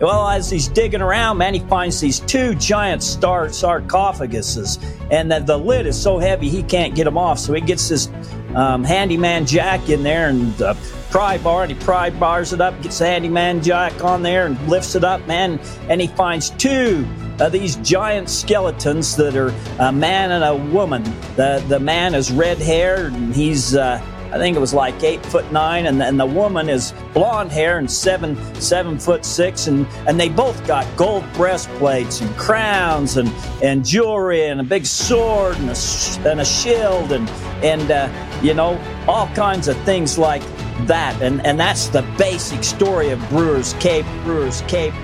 Well, as he's digging around, man, he finds these two giant sarcophaguses, and the lid is so heavy he can't get them off. So he gets this handyman jack in there and pry bar, and he pry bars it up, gets the handyman jack on there and lifts it up, man, and he finds two these giant skeletons that are a man and a woman. The man is red hair, and he's I think it was like 8'9", and the woman is blonde hair and 7'6", and they both got gold breastplates and crowns and jewelry and a big sword and a shield and you know, all kinds of things like that. And that's the basic story of Brewer's Cape. Brewer's Cape.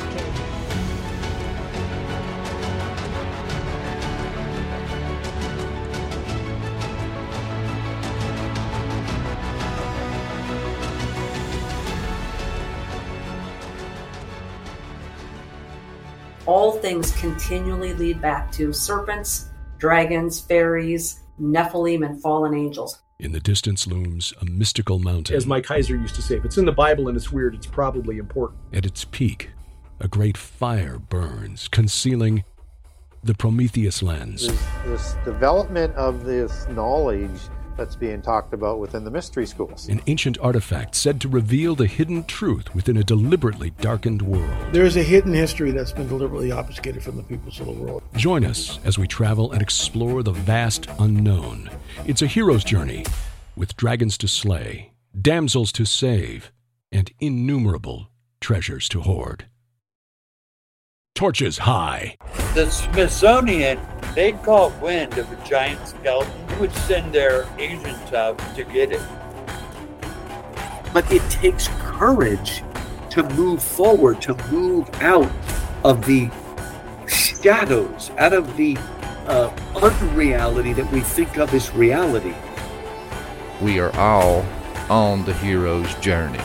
All things continually lead back to serpents, dragons, fairies, Nephilim, and fallen angels. In the distance looms a mystical mountain. As Mike Heiser used to say, if it's in the Bible and it's weird, it's probably important. At its peak, a great fire burns, concealing the Prometheus lens. This development of this knowledge that's being talked about within the mystery schools. An ancient artifact said to reveal the hidden truth within a deliberately darkened world. There is a hidden history that's been deliberately obfuscated from the peoples of the world. Join us as we travel and explore the vast unknown. It's a hero's journey with dragons to slay, damsels to save, and innumerable treasures to hoard. Torches high. The Smithsonian, they caught wind of a giant skeleton, would send their agents out to get it. But it takes courage to move forward, to move out of the shadows, out of the unreality that we think of as reality. We are all on the hero's journey.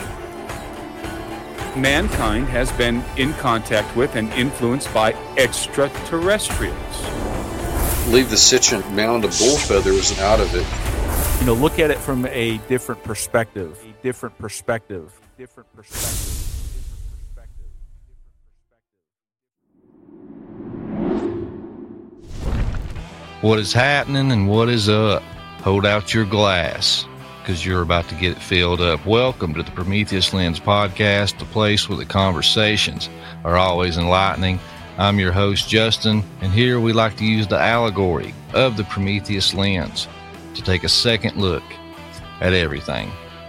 Mankind has been in contact with and influenced by extraterrestrials. Leave the sentient mound of bull feathers out of it. You know, look at it from a different perspective. What is happening and what is up? Hold out your glass, because you're about to get it filled up. Welcome to the Prometheus Lens podcast, the place where the conversations are always enlightening. I'm your host, Justin, and here we like to use the allegory of the Prometheus Lens to take a second look at everything.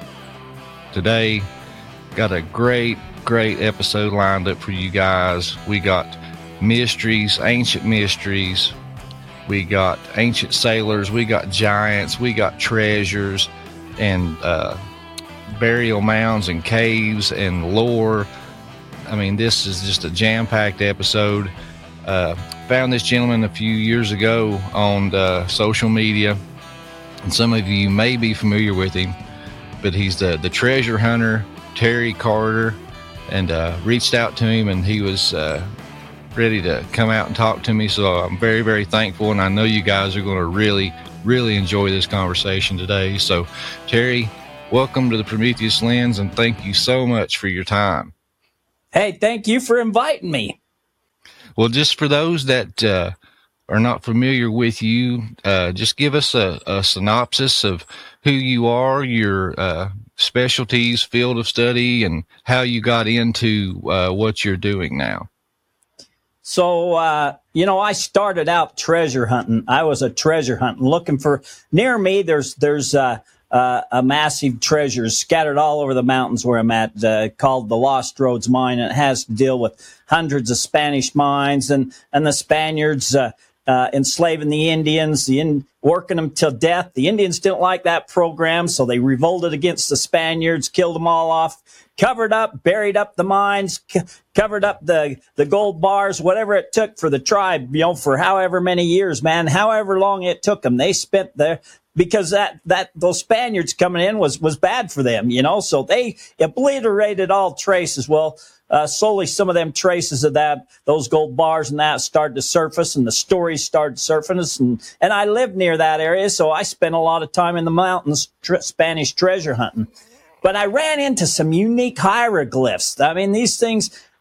Today, got a great episode lined up for you guys. We got mysteries, ancient mysteries. We got ancient sailors. We got giants. We got treasures and burial mounds and caves and lore. I mean, this is just a jam-packed episode. Found this gentleman a few years ago on social media, and some of you may be familiar with him, but he's the treasure hunter, Terry Carter, and reached out to him, and he was ready to come out and talk to me, so I'm very, very thankful, and I know you guys are going to really enjoy this conversation today. So, Terry, welcome to the Prometheus Lens, and thank you so much for your time. Hey, thank you for inviting me. Well, just for those that are not familiar with you, just give us a synopsis of who you are, your specialties, field of study, and how you got into what you're doing now. So, I started out treasure hunting. I was a treasure hunting, looking for, near me, there's a massive treasure scattered all over the mountains where I'm at, called the Lost Roads Mine. And it has to deal with hundreds of Spanish mines and the Spaniards enslaving the Indians, working them till death. The Indians didn't like that program, so they revolted against the Spaniards, killed them all off, covered up, buried up the mines, covered up the gold bars, whatever it took for the tribe, for however many years, man, however long it took them. They spent there because those Spaniards coming in was bad for them, so they obliterated all traces. Well, slowly some of them traces of those gold bars and that started to surface, and the stories started surfacing, and I lived near that area, so I spent a lot of time in the mountains Spanish treasure hunting. But I ran into some unique hieroglyphs. I mean, these things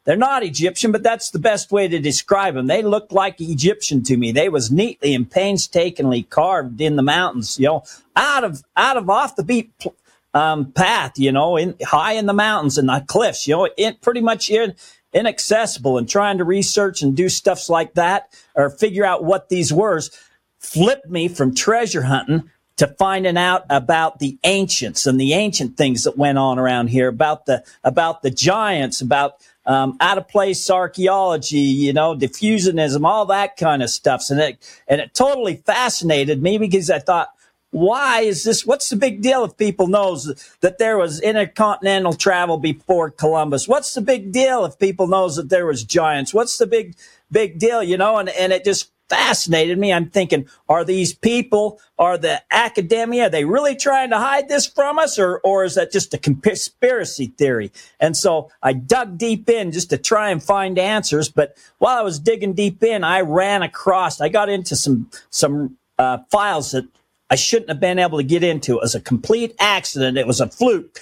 they're not Egyptian, but that's the best way to describe them. They looked like Egyptian to me. They was neatly and painstakingly carved in the mountains, out of off the beat path, high in the mountains and the cliffs, pretty much inaccessible. And trying to research and do stuff like that or figure out what these were flipped me from treasure hunting to finding out about the ancients and the ancient things that went on around here, about the giants, about out of place archaeology, diffusionism, all that kind of stuff. And it totally fascinated me because I thought, why is this? What's the big deal if people knows that there was intercontinental travel before Columbus? What's the big deal if people knows that there was giants? What's the big deal? And it just fascinated me. I'm thinking, are these people, are the academia, are they really trying to hide this from us, or is that just a conspiracy theory? And so I dug deep in just to try and find answers. But while I was digging deep in, I got into some files that I shouldn't have been able to get into. It was a complete accident. It was a fluke.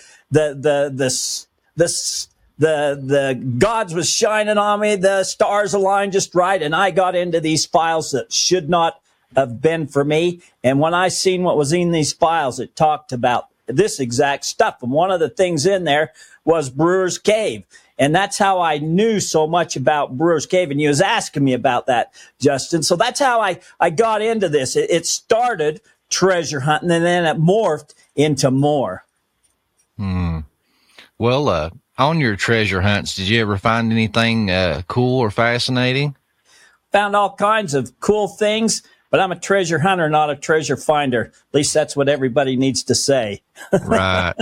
The gods was shining on me. The stars aligned just right. And I got into these files that should not have been for me. And when I seen what was in these files, it talked about this exact stuff. And one of the things in there was Brewer's Cave. And that's how I knew so much about Brewer's Cave. And you was asking me about that, Justin. So that's how I got into this. It started treasure hunting, and then it morphed into more. Well, on your treasure hunts, did you ever find anything cool or fascinating? Found all kinds of cool things, but I'm a treasure hunter, not a treasure finder. At least that's what everybody needs to say. Right.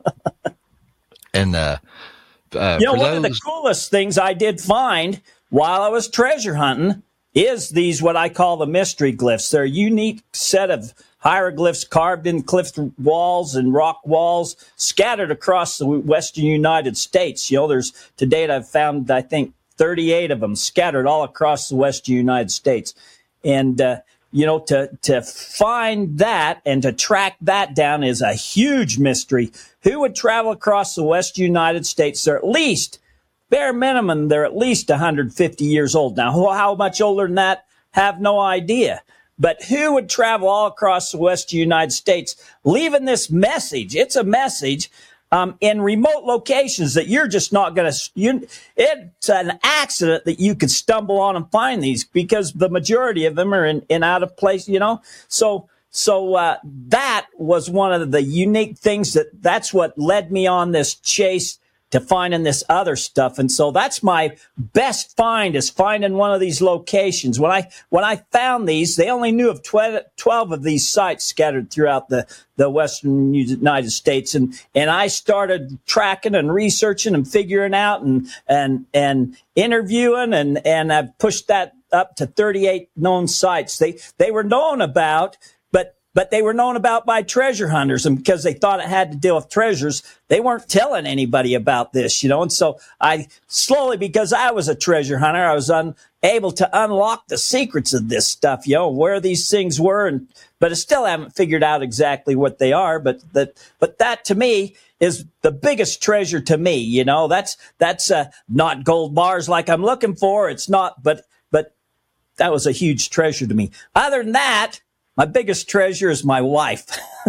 And one of the coolest things I did find while I was treasure hunting is these, what I call the mystery glyphs. They're a unique set of hieroglyphs carved in cliff walls and rock walls scattered across the western United States. There's, to date, I've found, I think, 38 of them scattered all across the western United States. And, to find that and to track that down is a huge mystery. Who would travel across the western United States? They're at least, bare minimum, they're at least 150 years old. Now, how much older than that? Have no idea. But who would travel all across the western United States leaving this message? It's a message in remote locations that you're just not going to, it's an accident that you could stumble on and find these, because the majority of them are in out of place, So that was one of the unique things that's what led me on this chase to finding this other stuff. And so that's my best find, is finding one of these locations. When I found these, they only knew of 12 of these sites scattered throughout the western United States. And I started tracking and researching and figuring out and interviewing, and I've pushed that up to 38 known sites. They were known about, but they were known about by treasure hunters, and because they thought it had to deal with treasures, they weren't telling anybody about this, And so I slowly, because I was a treasure hunter, I was able to unlock the secrets of this stuff, where these things were, but I still haven't figured out exactly what they are. But that to me is the biggest treasure to me. That's not gold bars like I'm looking for. It's not, but that was a huge treasure to me. Other than that, my biggest treasure is my wife.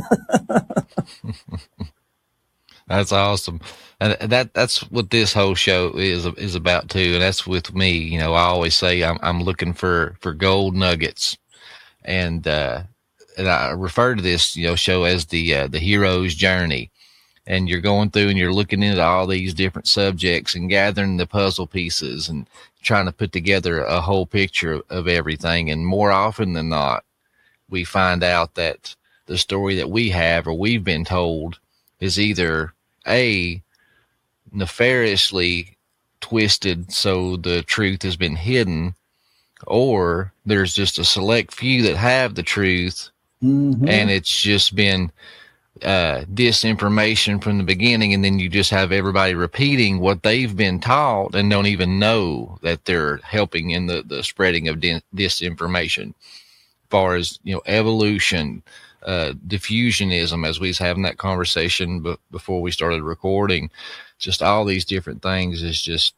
That's awesome. And that's what this whole show is about too. And that's with me. I always say I'm looking for gold nuggets. And I refer to this, show as the hero's journey. And you're going through and you're looking into all these different subjects and gathering the puzzle pieces and trying to put together a whole picture of everything. And more often than not, we find out that the story that we have or we've been told is either A, nefariously twisted so the truth has been hidden, or there's just a select few that have the truth, and it's just been disinformation from the beginning, and then you just have everybody repeating what they've been taught and don't even know that they're helping in the spreading of disinformation. As far as evolution, diffusionism, as we was having that conversation before we started recording, just all these different things is just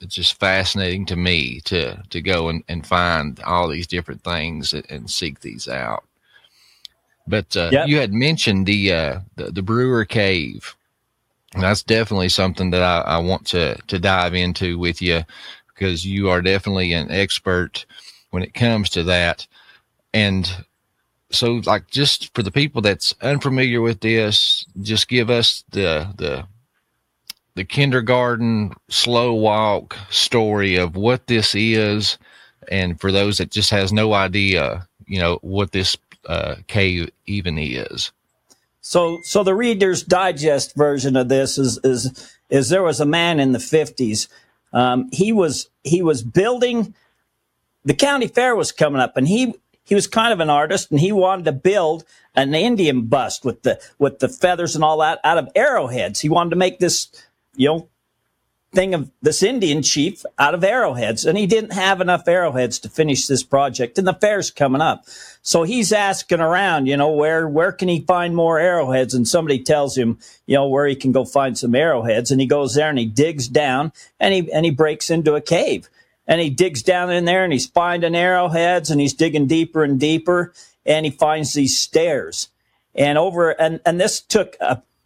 it's just fascinating to me to go and find all these different things and seek these out. But you had mentioned the Brewer Cave. And that's definitely something that I want to dive into with you, because you are definitely an expert when it comes to that. And so, like, just for the people that's unfamiliar with this, just give us the kindergarten slow walk story of what this is, and for those that just has no idea, what this cave even is. So the Reader's Digest version of this is there was a man in the 50s. He was building. The county fair was coming up, and he was kind of an artist, and he wanted to build an Indian bust with the feathers and all that out of arrowheads. He wanted to make this, thing of this Indian chief out of arrowheads, and he didn't have enough arrowheads to finish this project, and the fair's coming up. So he's asking around, where can he find more arrowheads? And somebody tells him, where he can go find some arrowheads, and he goes there and he digs down and he breaks into a cave, and he digs down in there and he's finding arrowheads, and he's digging deeper and deeper, and he finds these stairs. And this took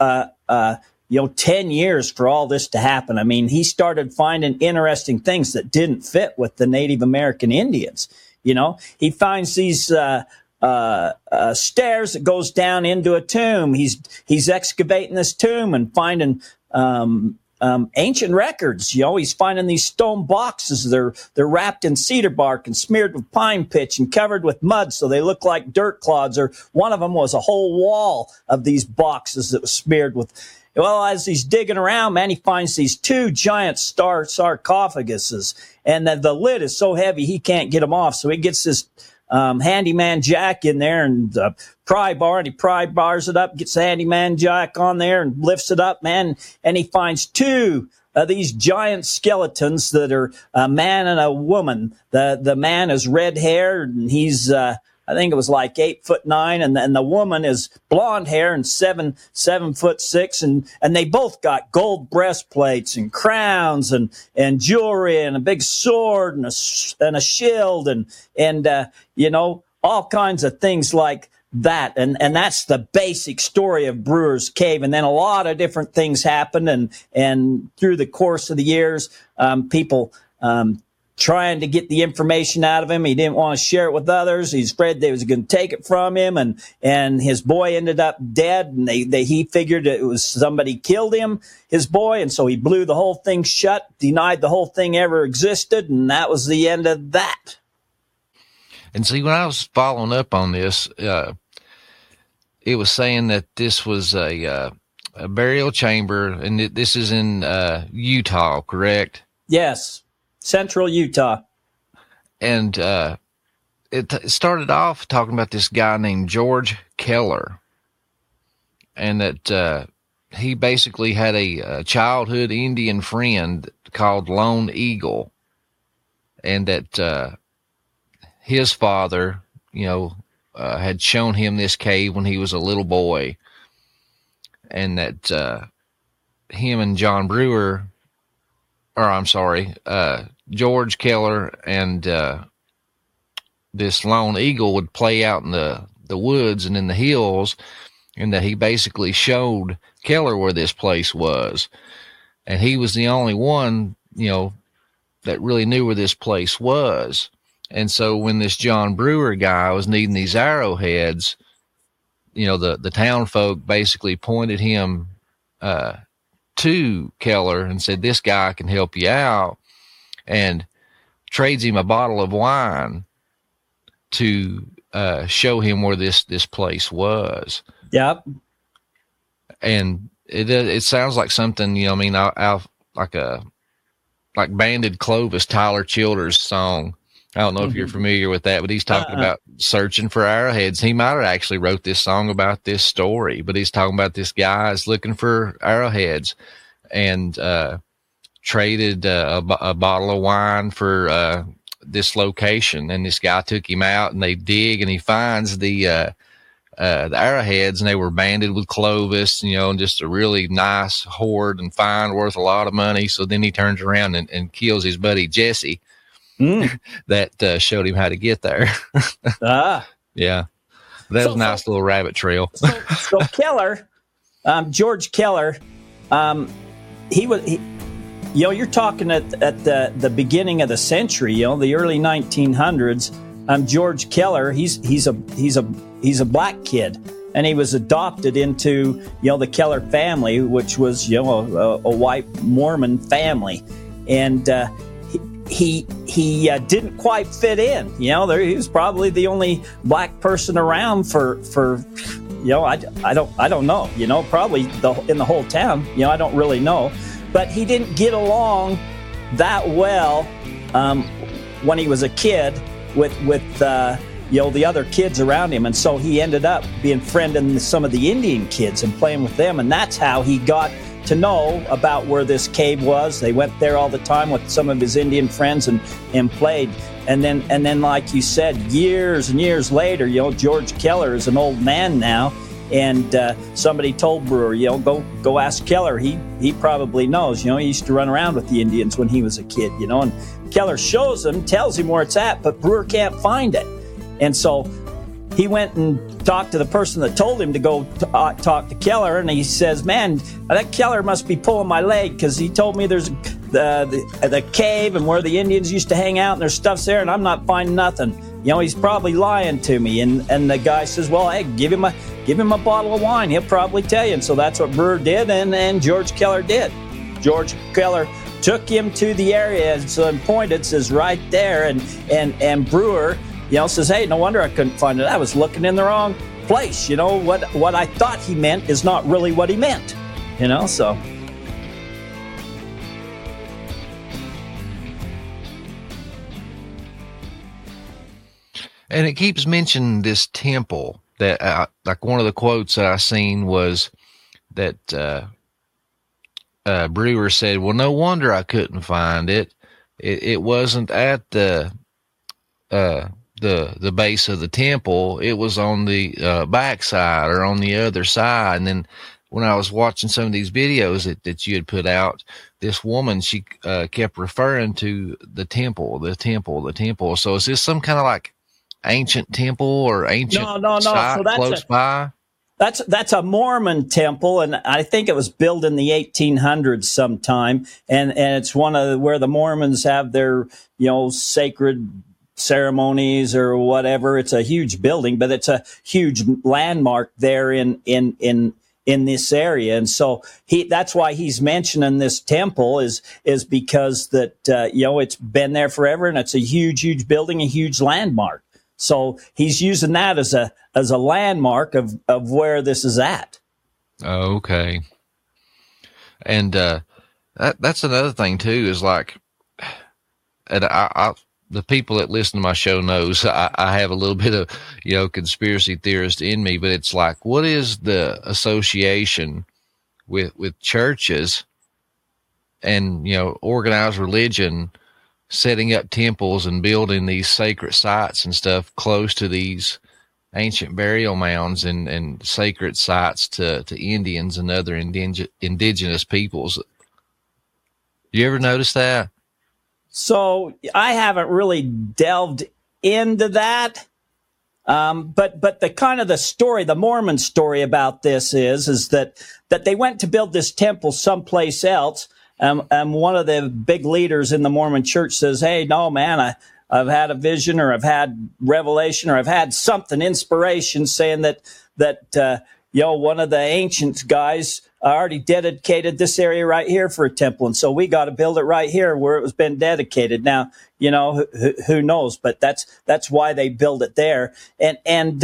10 years for all this to happen. I mean, he started finding interesting things that didn't fit with the Native American Indians. He finds these stairs that goes down into a tomb. He's excavating this tomb and finding ancient records. He's finding these stone boxes. They're wrapped in cedar bark and smeared with pine pitch and covered with mud, so they look like dirt clods. Or one of them was a whole wall of these boxes that was smeared with. Well, as he's digging around, man, he finds these two giant sarcophaguses, and the lid is so heavy he can't get them off. So he gets this handyman jack in there and pry bar, and he pry bars it up, gets the handyman jack on there and lifts it up, man, and he finds two of these giant skeletons that are a man and a woman. The man is red haired, and he's I think it was like 8'9", and the woman is blonde hair and 7'6", and they both got gold breastplates and crowns and jewelry and a big sword and a shield and all kinds of things like that. And that's the basic story of Brewer's Cave. And then a lot of different things happened, and through the course of the years, people trying to get the information out of him. He didn't want to share it with others. He's afraid they was going to take it from him, and his boy ended up dead, and he figured it was somebody killed him, his boy, and so he blew the whole thing shut, denied the whole thing ever existed, and that was the end of that. And see, when I was following up on this, it was saying that this was a burial chamber, and this is in Utah, correct? Yes. Central Utah. And it started off talking about this guy named George Keller, and that he basically had a childhood Indian friend called Lone Eagle, and that his father, had shown him this cave when he was a little boy, and that him and John Brewer, George Keller and this Lone Eagle would play out in the woods and in the hills, and that he basically showed Keller where this place was. And he was the only one, that really knew where this place was. And so when this John Brewer guy was needing these arrowheads, the town folk basically pointed him to Keller and said, this guy can help you out, and trades him a bottle of wine to show him where this place was. Yep. And it sounds like something, like Banded Clovis, Tyler Childers' song. I don't know if you're familiar with that, but he's talking about searching for arrowheads. He might have actually wrote this song about this story, but he's talking about this guy is looking for arrowheads, and traded a bottle of wine for this location. And this guy took him out, and they dig, and he finds the the arrowheads, and they were banded with Clovis, and just a really nice hoard and find worth a lot of money. So then he turns around and kills his buddy Jesse. That showed him how to get there. Yeah. That was a nice little rabbit trail. So Keller, George Keller, you're talking at the beginning of the century, the early 1900s. George Keller, he's a black kid, and he was adopted into the Keller family, which was a white Mormon family, and he didn't quite fit in. He was probably the only black person around for I don't know. Probably in the whole town. I don't really know, but he didn't get along that well when he was a kid with the other kids around him, and so he ended up being befriending some of the Indian kids and playing with them, and that's how he got to know about where this cave was. They went there all the time with some of his Indian friends and played. And then, like you said, years and years later, George Keller is an old man now, and somebody told Brewer, go ask Keller. He probably knows. He used to run around with the Indians when he was a kid. And Keller shows him, tells him where it's at, but Brewer can't find it. And so he went and talked to the person that told him to go talk to Keller, and he says, "Man, that Keller must be pulling my leg, because he told me there's the cave and where the Indians used to hang out, and there's stuff's there, and I'm not finding nothing. He's probably lying to me." And the guy says, "Well, hey, give him a bottle of wine. He'll probably tell you." And so that's what Brewer did, and George Keller did. George Keller took him to the area and pointed, says right there, and Brewer says, "Hey, no wonder I couldn't find it. I was looking in the wrong place. What I thought he meant is not really what he meant." So. And it keeps mentioning this temple that, like one of the quotes that I seen was that Brewer said, "Well, no wonder I couldn't find it. It wasn't at the base of the temple. It was on the backside or on the other side." And then when I was watching some of these videos that you had put out, this woman, she kept referring to the temple. So is this some kind of like ancient temple or ancient site so close by? That's a Mormon temple, and I think it was built in the 1800s sometime, and it's one of where the Mormons have their sacred ceremonies or whatever. It's a huge building, but it's a huge landmark there in this area, and so that's why he's mentioning this temple is because that it's been there forever, and it's a huge building, a huge landmark. So he's using that as a landmark of where this is at. Okay. And that's another thing too, is like, and the people that listen to my show knows I have a little bit of conspiracy theorist in me, but it's like, what is the association with churches and organized religion setting up temples and building these sacred sites and stuff close to these ancient burial mounds and sacred sites to Indians and other indigenous peoples? You ever notice that? So I haven't really delved into that. But the kind of the story, the Mormon story about this is that they went to build this temple someplace else. And one of the big leaders in the Mormon church says, "Hey, no, man, I've had a vision, or I've had revelation, or I've had something, inspiration, saying that one of the ancient guys already dedicated this area right here for a temple, and so we got to build it right here where it was been dedicated." Now, who knows? But that's why they build it there. And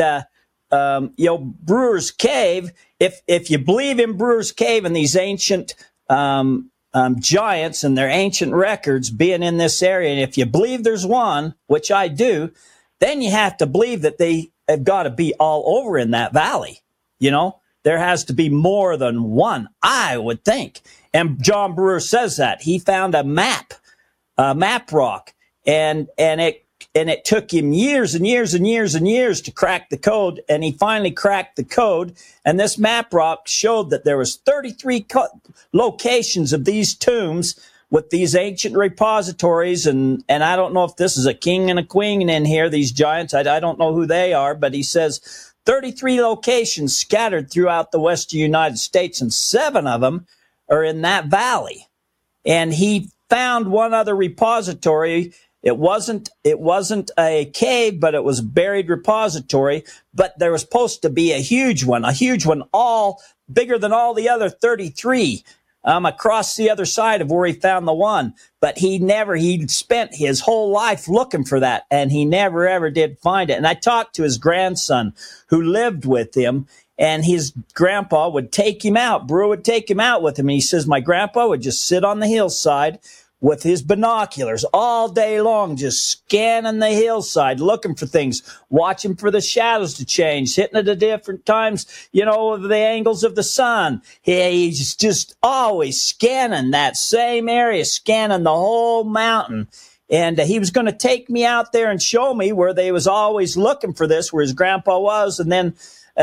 Brewer's Cave. If you believe in Brewer's Cave and these ancient giants and their ancient records being in this area, and if you believe there's one, which I do, then you have to believe that they have got to be all over in that valley. There has to be more than one, I would think. And John Brewer says that he found a map rock, and and it took him years and years and years and years to crack the code, and he finally cracked the code. And this map rock showed that there was 33 locations of these tombs with these ancient repositories, and I don't know if this is a king and a queen in here, these giants. I don't know who they are, but he says 33 locations scattered throughout the western United States, and 7 of them are in that valley. And he found one other repository. It wasn't a cave, but it was a buried repository. But there was supposed to be a huge one, all bigger than all the other 33. Across the other side of where he found the one. But he spent his whole life looking for that, and he never, ever did find it. And I talked to his grandson who lived with him, and his grandpa would take him out. Brewer would take him out with him. And he says, my grandpa would just sit on the hillside with his binoculars all day long, just scanning the hillside, looking for things, watching for the shadows to change, hitting it at different times, the angles of the sun. He's just always scanning that same area, scanning the whole mountain. And he was going to take me out there and show me where they was always looking for this, where his grandpa was. And then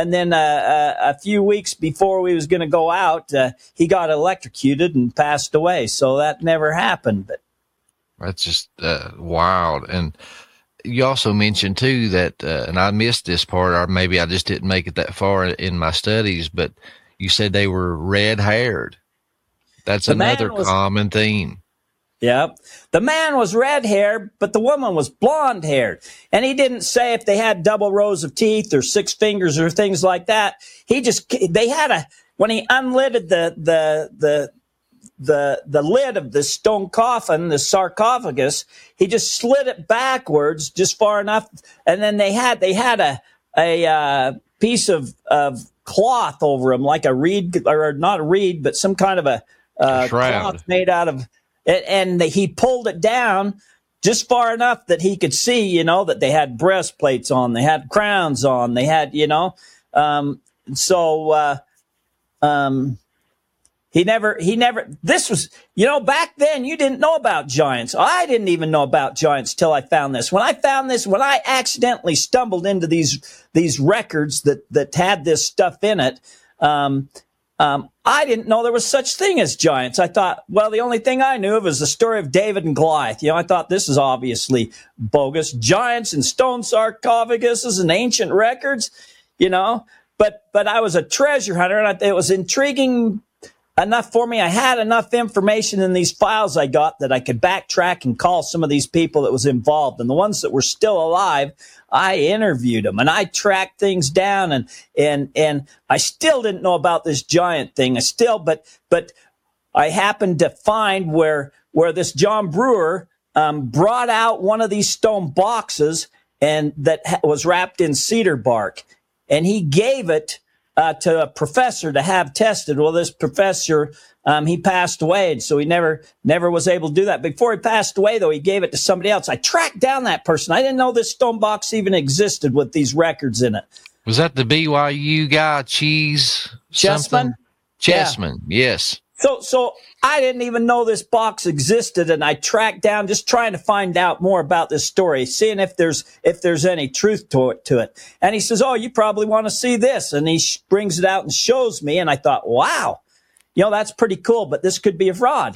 a few weeks before we was going to go out, he got electrocuted and passed away. So that never happened. But that's just wild. And you also mentioned too that, and I missed this part, or maybe I just didn't make it that far in my studies, but you said they were red-haired. That's another common theme. Yep. The man was red-haired, but the woman was blonde-haired. And he didn't say if they had double rows of teeth or 6 fingers or things like that. When he unlidded the lid of the stone coffin, the sarcophagus, he just slid it backwards just far enough. And then they had a piece of cloth over him, like a reed, or not a reed, but some kind of a cloth made out of. And he pulled it down just far enough that he could see, that they had breastplates on, they had crowns on, they had, he never, this was, back then you didn't know about giants. I didn't even know about giants till I found this. When I accidentally stumbled into these records that had this stuff in it, I didn't know there was such thing as giants. I thought, well, the only thing I knew of was the story of David and Goliath. I thought this is obviously bogus. Giants and stone sarcophaguses and ancient records, But I was a treasure hunter, and it was intriguing enough for me. I had enough information in these files I got that I could backtrack and call some of these people that was involved. And the ones that were still alive, I interviewed them and I tracked things down, and I still didn't know about this giant thing. But I happened to find where this John Brewer brought out one of these stone boxes and that was wrapped in cedar bark, and he gave it to a professor to have tested. Well, this professor, he passed away, and so he never was able to do that. Before he passed away, though, he gave it to somebody else. I tracked down that person. I didn't know this stone box even existed with these records in it. Was that the BYU guy, Chessman? Chessman, yeah. Yes. So I didn't even know this box existed, and I tracked down, just trying to find out more about this story, seeing if there's any truth to it. And he says, "Oh, you probably want to see this," and he brings it out and shows me, and I thought, "Wow, that's pretty cool, but this could be a fraud."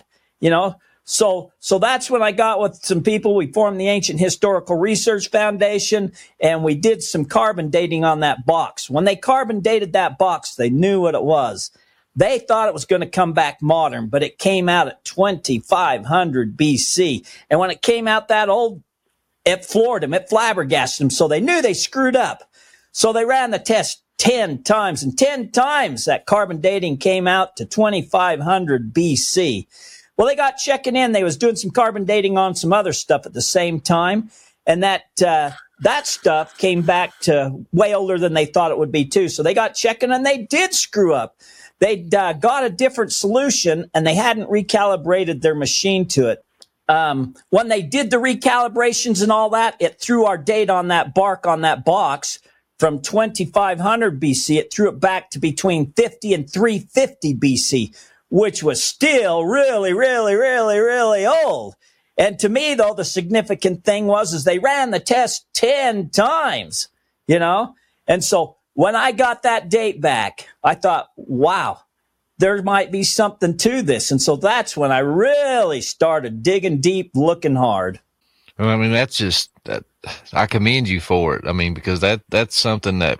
So that's when I got with some people. We formed the Ancient Historical Research Foundation, and we did some carbon dating on that box. When they carbon dated that box, they knew what it was. They thought it was going to come back modern, but it came out at 2500 BC. And when it came out that old, it floored them, it flabbergasted them. So they knew they screwed up. So they ran the test 10 times, and 10 times that carbon dating came out to 2500 BC. Well, they got checking in. They was doing some carbon dating on some other stuff at the same time. And that stuff came back to way older than they thought it would be too. So they got checking, and they did screw up. They got a different solution, and they hadn't recalibrated their machine to it. When they did the recalibrations and all that, it threw our date on that bark on that box from 2500 BC. It threw it back to between 50 and 350 BC, which was still really, really, really, really old. And to me, though, the significant thing is they ran the test 10 times, you know? And so when I got that date back, I thought, wow, there might be something to this. And so that's when I really started digging deep, looking hard. Well, I mean, that's just, I commend you for it. I mean, because that's something that,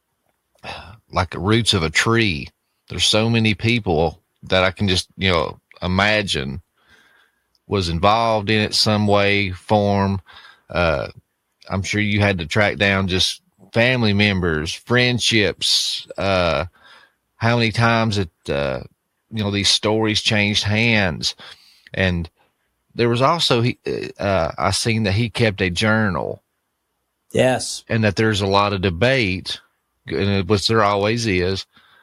like the roots of a tree, there's so many people that I can just, imagine was involved in it some way, form. I'm sure you had to track down just family members, friendships, how many times it, these stories changed hands. And there was also, I seen that he kept a journal. Yes. And that there's a lot of debate, which there always is,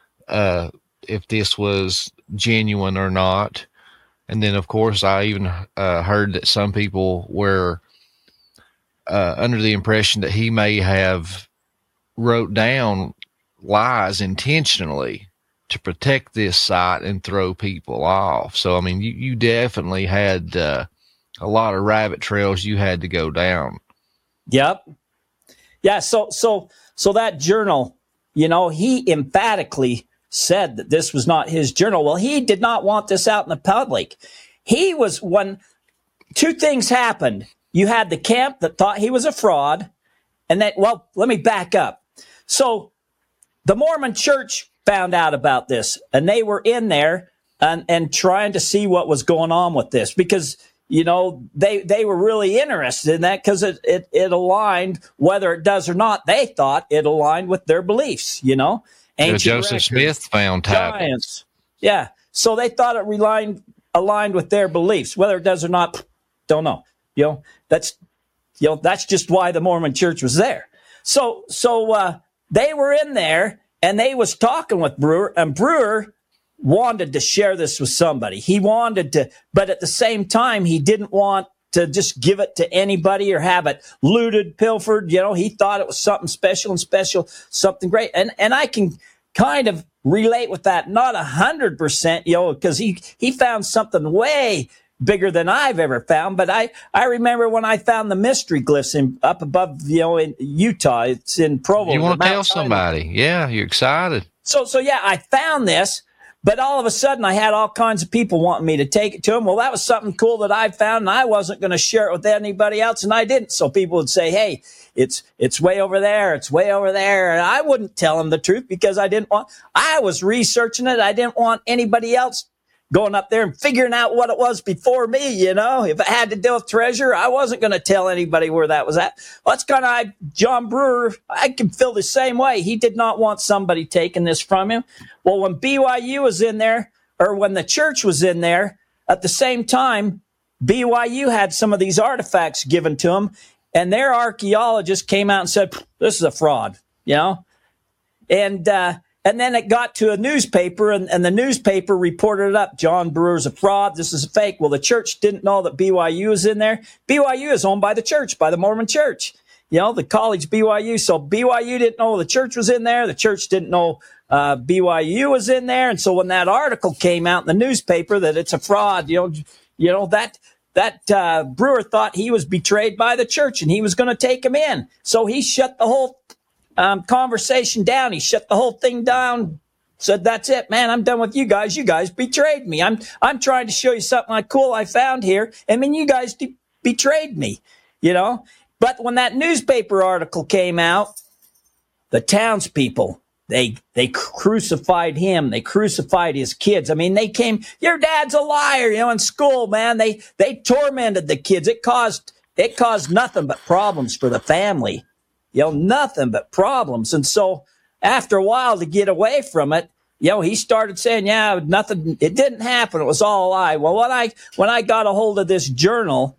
if this was genuine or not. And then, of course, I even heard that some people were under the impression that he may have wrote down lies intentionally to protect this site and throw people off. So, I mean, you definitely had a lot of rabbit trails you had to go down. Yep. Yeah. So that journal, he emphatically said that this was not his journal. Well, he did not want this out in the public. When two things happened. You had the camp that thought he was a fraud. And let me back up. So the Mormon Church found out about this, and they were in there and trying to see what was going on with this, because they were really interested in that, because it aligned, whether it does or not. They thought it aligned with their beliefs. Ancient Joseph records, Smith found giants. Yeah, so they thought it aligned with their beliefs. Whether it does or not, don't know. That's just why the Mormon Church was there. So they were in there, and they was talking with Brewer, and Brewer wanted to share this with somebody. He wanted to, but at the same time, he didn't want to just give it to anybody or have it looted, pilfered. He thought it was something special, something great. And I can kind of relate with that. Not 100%, because he found something way bigger than I've ever found. But I remember when I found the mystery glyphs up above, in Utah. It's in Provo. You want to tell somebody. Yeah, you're excited. So yeah, I found this, but all of a sudden I had all kinds of people wanting me to take it to them. Well, that was something cool that I found, and I wasn't going to share it with anybody else, and I didn't. So people would say, hey, it's way over there. It's way over there. And I wouldn't tell them the truth, because I was researching it. I didn't want anybody else going up there and figuring out what it was before me. If it had to do with treasure, I wasn't going to tell anybody where that was at. Well, that's kind of John Brewer. I can feel the same way. He did not want somebody taking this from him. Well, when BYU was in there, or when the church was in there, at the same time, BYU had some of these artifacts given to them, and their archaeologists came out and said, this is a fraud, And then it got to a newspaper, and the newspaper reported it up. John Brewer's a fraud. This is a fake. Well, the church didn't know that BYU was in there. BYU is owned by the church, by the Mormon Church. The college BYU. So BYU didn't know the church was in there. The church didn't know BYU was in there. And so when that article came out in the newspaper that it's a fraud, that Brewer thought he was betrayed by the church, and he was going to take him in. So he shut the whole conversation down. He shut the whole thing down, said, that's it, man. I'm done with you guys. You guys betrayed me. I'm trying to show you something cool I found here. I mean, you guys betrayed me, But when that newspaper article came out, the townspeople, they crucified him. They crucified his kids. I mean, they came, your dad's a liar, in school, man. They tormented the kids. It caused nothing but problems for the family. Nothing but problems. And so after a while, to get away from it, he started saying, yeah, nothing, it didn't happen. It was all a lie. Well, when I got a hold of this journal,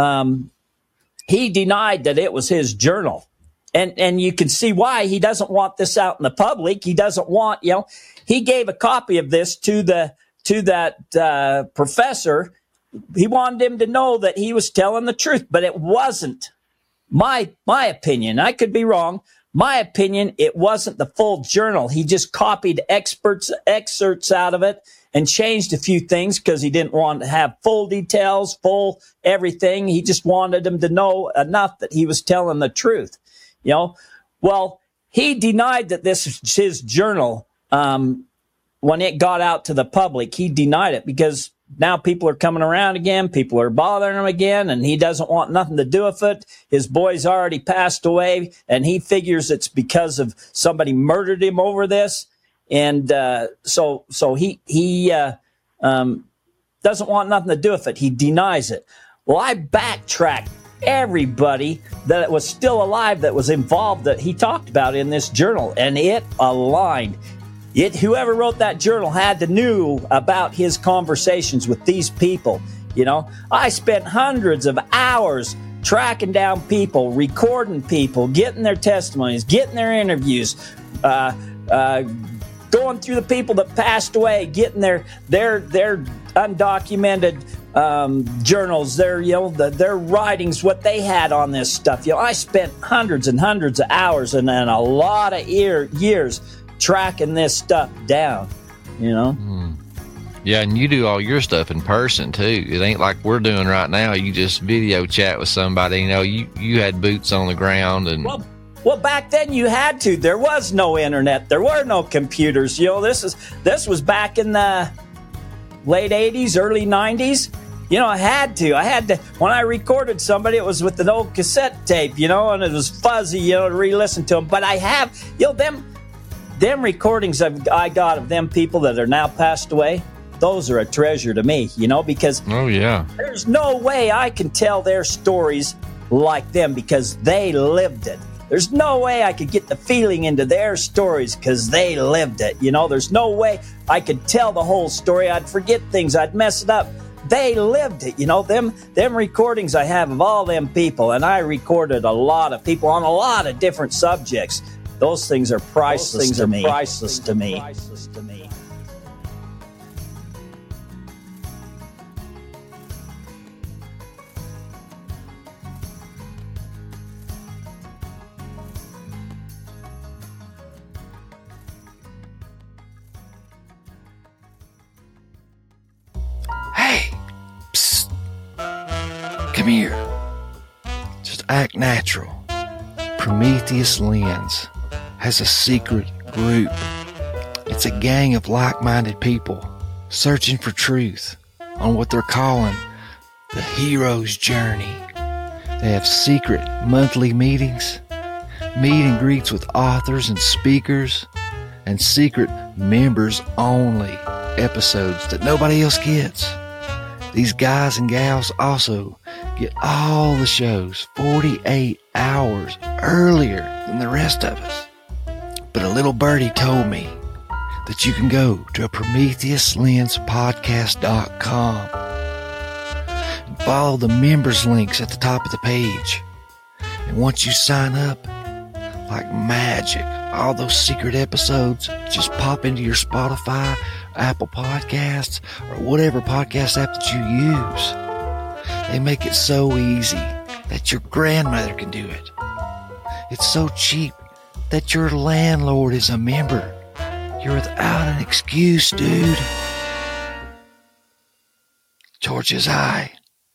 he denied that it was his journal. And you can see why. He doesn't want this out in the public. He doesn't want, he gave a copy of this to that professor. He wanted him to know that he was telling the truth, but it wasn't my opinion, I could be wrong. My opinion, it wasn't the full journal. He just copied excerpts out of it and changed a few things because he didn't want to have full details, full everything. He just wanted them to know enough that he was telling the truth. You know, well, he denied that this is his journal. When it got out to the public, he denied it because now people are coming around again. People are bothering him again, and he doesn't want nothing to do with it. His boy's already passed away, and he figures it's because of somebody murdered him over this. And so he doesn't want nothing to do with it. He denies it. Well, I backtracked everybody that was still alive that was involved that he talked about in this journal, and it aligned. Whoever wrote that journal had to knew about his conversations with these people. You know, I spent hundreds of hours tracking down people, recording people, getting their testimonies, getting their interviews, going through the people that passed away, getting their undocumented journals, their writings, what they had on this stuff. You know, I spent hundreds and hundreds of hours and a lot of years tracking this stuff down, you know? Yeah, and you do all your stuff in person, too. It ain't like we're doing right now. You just video chat with somebody. You know, you had boots on the ground. And Well, back then you had to. There was no internet. There were no computers. You know, this was back in the late 80s, early 90s. You know, I had to. When I recorded somebody, it was with an old cassette tape, you know, and it was fuzzy, you know, to re-listen to them. But I have, you know, them recordings I got of them people that are now passed away, those are a treasure to me, you know, because there's no way I can tell their stories like them because they lived it. There's no way I could get the feeling into their stories because they lived it. You know, there's no way I could tell the whole story. I'd forget things. I'd mess it up. They lived it. You know, them recordings I have of all them people, and I recorded a lot of people on a lot of different subjects. Those things are priceless to me. Priceless to me. Hey, psst. Come here. Just act natural. Prometheus Lens has a secret group. It's a gang of like-minded people searching for truth on what they're calling the hero's journey. They have secret monthly meetings, meet and greets with authors and speakers, and secret members-only episodes that nobody else gets. These guys and gals also get all the shows 48 hours earlier than the rest of us. But a little birdie told me that you can go to PrometheusLensPodcast.com and follow the members links at the top of the page. And once you sign up, like magic, all those secret episodes just pop into your Spotify, Apple Podcasts, or whatever podcast app that you use. They make it so easy that your grandmother can do it. It's so cheap that your landlord is a member. You're without an excuse, dude. George's Eye.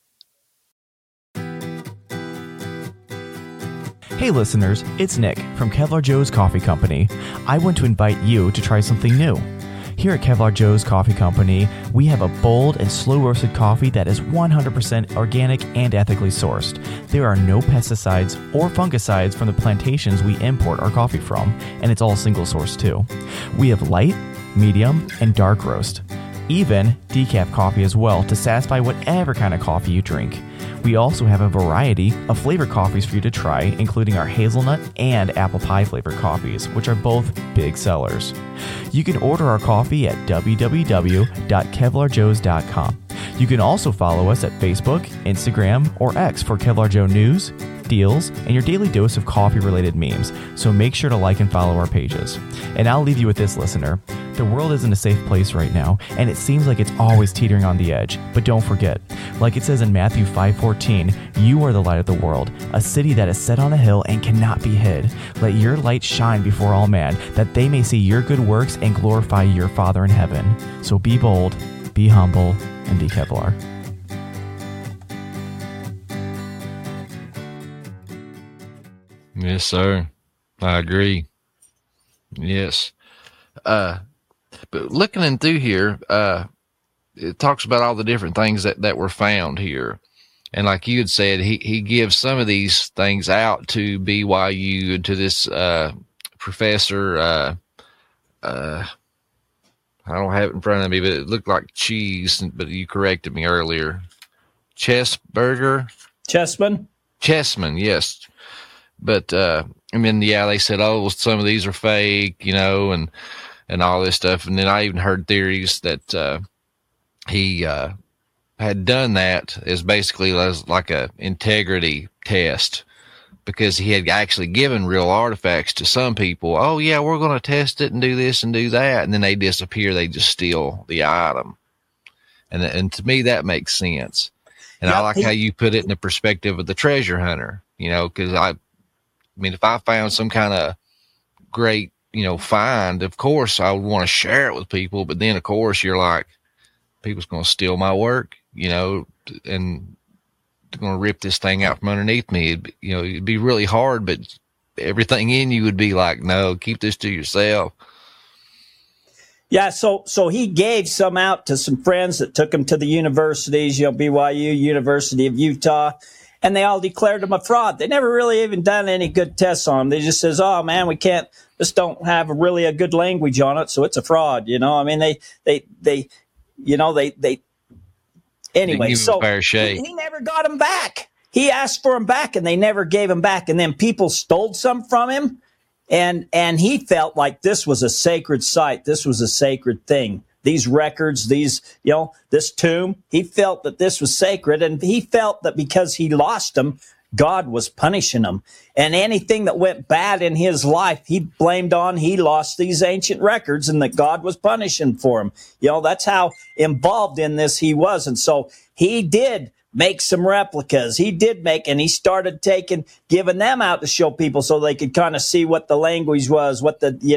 Hey listeners, it's Nick from Kevlar Joe's Coffee Company. I want to invite you to try something new. Here at Kevlar Joe's Coffee Company, we have a bold and slow-roasted coffee that is 100% organic and ethically sourced. There are no pesticides or fungicides from the plantations we import our coffee from, and it's all single-sourced too. We have light, medium, and dark roast. Even decaf coffee as well to satisfy whatever kind of coffee you drink. We also have a variety of flavored coffees for you to try, including our hazelnut and apple pie flavored coffees, which are both big sellers. You can order our coffee at www.kevlarjoes.com. You can also follow us at Facebook, Instagram, or X for Kevlar Joe news, deals, and your daily dose of coffee-related memes, so make sure to like and follow our pages. And I'll leave you with this, listener. The world isn't a safe place right now, and it seems like it's always teetering on the edge. But don't forget, like it says in Matthew 5:14, you are the light of the world, a city that is set on a hill and cannot be hid. Let your light shine before all men, that they may see your good works and glorify your Father in heaven. So be bold, be humble, and be Kevlar. Yes, sir. I agree. Yes. But looking in through here, it talks about all the different things that were found here. And like you had said, he gives some of these things out to BYU and to this professor. I don't have it in front of me, but it looked like cheese, but you corrected me earlier. Chessman, yes. But, they said, oh, well, some of these are fake, and all this stuff. And then I even heard theories that, he, had done that as basically like a integrity test, because he had actually given real artifacts to some people. Oh yeah, we're going to test it and do this and do that. And then they disappear. They just steal the item. And to me, that makes sense. And I like how you put it in the perspective of the treasure hunter, cause if I found some kind of great, find, of course I would want to share it with people. But then of course you're like, people's going to steal my work, and they're going to rip this thing out from underneath me. It'd be really hard, but everything in you would be like, no, keep this to yourself. Yeah. So he gave some out to some friends that took him to the universities, BYU, University of Utah, and they all declared him a fraud. They never really even done any good tests on him. They just says, oh man, we can't, this don't have really a good language on it. So it's a fraud, Anyway, so he never got him back. He asked for him back, and they never gave him back. And then people stole some from him, and he felt like this was a sacred site. This was a sacred thing. These records, this tomb, he felt that this was sacred, and he felt that because he lost them, God was punishing him. And anything that went bad in his life, he blamed on he lost these ancient records and that God was punishing for him. That's how involved in this he was. And so he did make some replicas. And he started giving them out to show people so they could kind of see what the language was,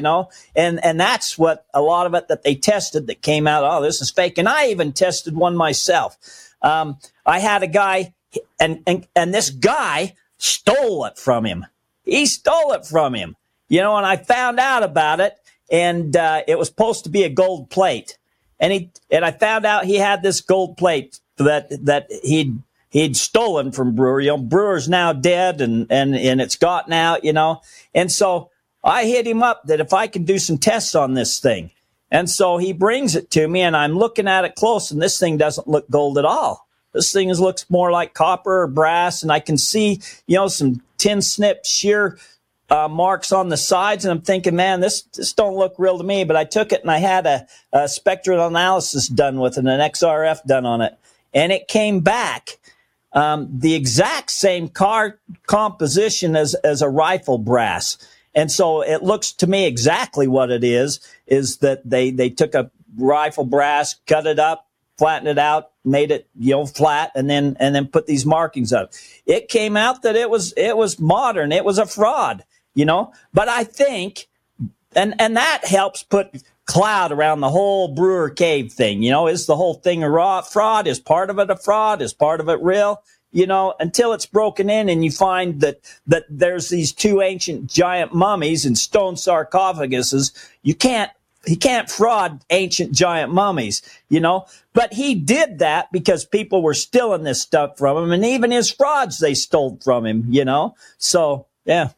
and that's what a lot of it that they tested that came out, oh, this is fake. And I even tested one myself. I had a guy, and this guy stole it from him. He stole it from him, and I found out about it, and it was supposed to be a gold plate. And I found out he had this gold plate that he'd stolen from Brewer. Brewer's now dead, and it's gotten out, And so I hit him up that if I could do some tests on this thing. And so he brings it to me, and I'm looking at it close, and this thing doesn't look gold at all. This thing looks more like copper or brass, and I can see, some tin snip shear marks on the sides, and I'm thinking, man, this don't look real to me. But I took it and I had a spectral analysis done with it, and an XRF done on it, and it came back the exact same composition as a rifle brass. And so it looks to me exactly what it is that they took a rifle brass, cut it up, flattened it out, made it, flat, and then put these markings on it. It came out that it was modern. It was a fraud, but I think, and that helps put cloud around the whole Brewer Cave thing. Is the whole thing a fraud? Is part of it a fraud? Is part of it real? Until it's broken in and you find that there's these two ancient giant mummies and stone sarcophaguses, he can't fraud ancient giant mummies, but he did that because people were stealing this stuff from him, and even his frauds they stole from him, so yeah.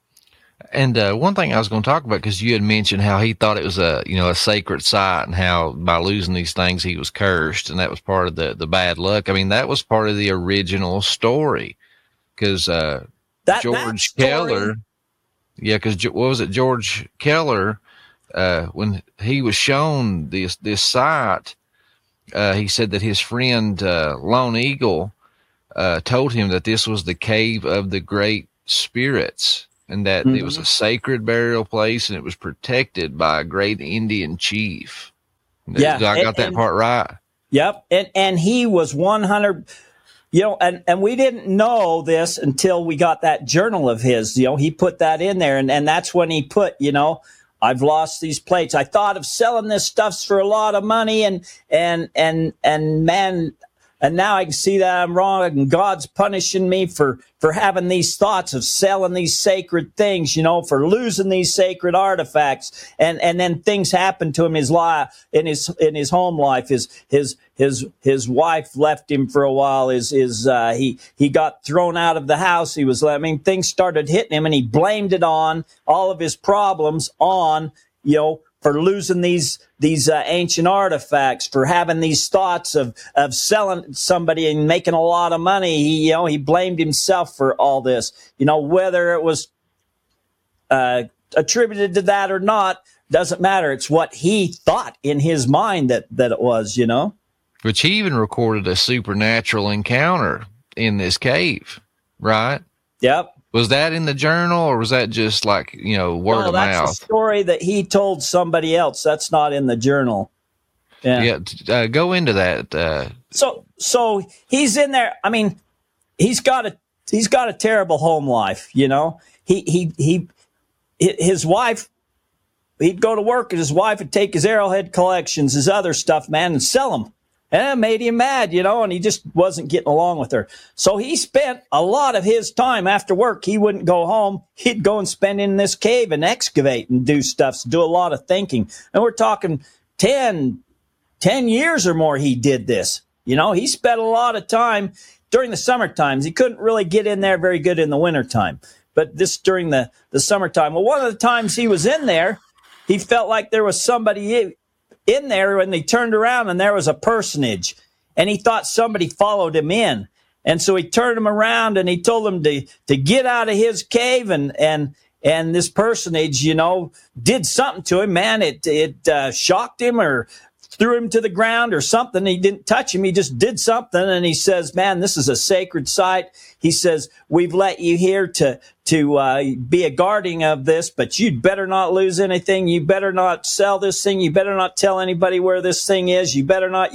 And one thing I was going to talk about, because you had mentioned how he thought it was a sacred site, and how by losing these things he was cursed, and that was part of the bad luck. I mean, that was part of the original story, because George Keller, what was it? George Keller, when he was shown this site, he said that his friend Lone Eagle told him that this was the cave of the great spirits. and that it was a sacred burial place and it was protected by a great Indian chief. Yeah. I got that part right. Yep. And he was 100, and we didn't know this until we got that journal of his. He put that in there, and that's when he put, I've lost these plates. I thought of selling this stuff for a lot of money, and man, and now I can see that I'm wrong, and God's punishing me for having these thoughts of selling these sacred things, for losing these sacred artifacts. And then things happened to him in his home life. His wife left him for a while. He got thrown out of the house. Things started hitting him, and he blamed it on all of his problems on, for losing these ancient artifacts, for having these thoughts of selling somebody and making a lot of money. He blamed himself for all this. Whether it was attributed to that or not doesn't matter. It's what he thought in his mind that it was. Which he even recorded a supernatural encounter in this cave, right? Yep. Was that in the journal, or was that just like, word of mouth? That's a story that he told somebody else. That's not in the journal. Yeah. Go into that. So he's in there. He's got a terrible home life. His wife, he'd go to work and his wife would take his arrowhead collections, his other stuff, man, and sell them. And it made him mad, and he just wasn't getting along with her. So he spent a lot of his time after work. He wouldn't go home. He'd go and spend in this cave and excavate and do stuff, do a lot of thinking. And we're talking 10 years or more he did this. He spent a lot of time during the summer times. He couldn't really get in there very good in the winter time. But this during the summertime. Well, one of the times he was in there, he felt like there was somebody in there, and they turned around and there was a personage, and he thought somebody followed him in. And so he turned him around and he told him to get out of his cave, and this personage, did something to him, man. It shocked him or threw him to the ground or something. He didn't touch him. He just did something. And he says, man, this is a sacred site. He says, we've let you here to be a guardian of this, but you'd better not lose anything. You better not sell this thing. You better not tell anybody where this thing is. You better not.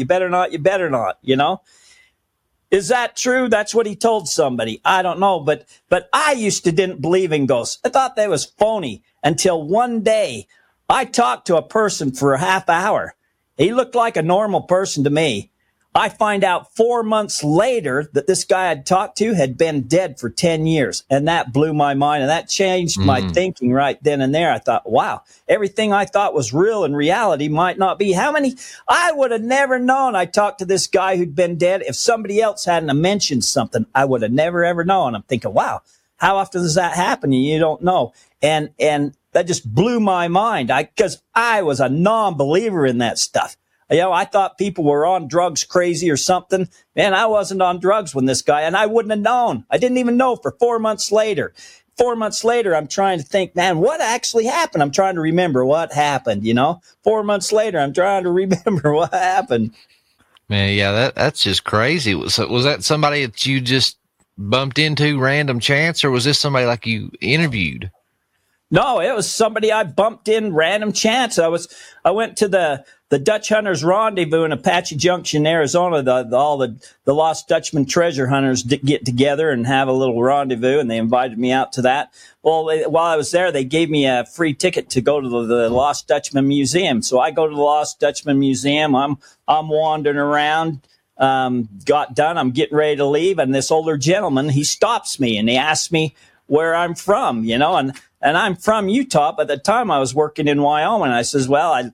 Is that true? That's what he told somebody. I don't know. But I used to didn't believe in ghosts. I thought that was phony until one day I talked to a person for a half hour. He looked like a normal person to me. I find out 4 months later that this guy I'd talked to had been dead for 10 years. And that blew my mind. And that changed my thinking right then and there. I thought, wow, everything I thought was real in reality might not be. I would have never known. I talked to this guy who'd been dead. If somebody else hadn't mentioned something, I would have never, ever known. I'm thinking, wow, how often does that happen? You don't know. And that just blew my mind. Because I was a non-believer in that stuff. I thought people were on drugs crazy or something. Man, I wasn't on drugs when this guy, and I wouldn't have known. I didn't even know for 4 months later. 4 months later, I'm trying to think, man, what actually happened? I'm trying to remember what happened, 4 months later, I'm trying to remember what happened. Man, yeah, that's just crazy. Was that somebody that you just bumped into random chance, or was this somebody like you interviewed? No, it was somebody I bumped in random chance. I went to the Dutch Hunters Rendezvous in Apache Junction, Arizona. All the Lost Dutchman treasure hunters get together and have a little rendezvous, and they invited me out to that. Well, while I was there, they gave me a free ticket to go to the Lost Dutchman Museum. So I go to the Lost Dutchman Museum. I'm wandering around. Got done. I'm getting ready to leave, and this older gentleman, he stops me and he asks me where I'm from, and I'm from Utah. But at the time I was working in Wyoming. I says, well,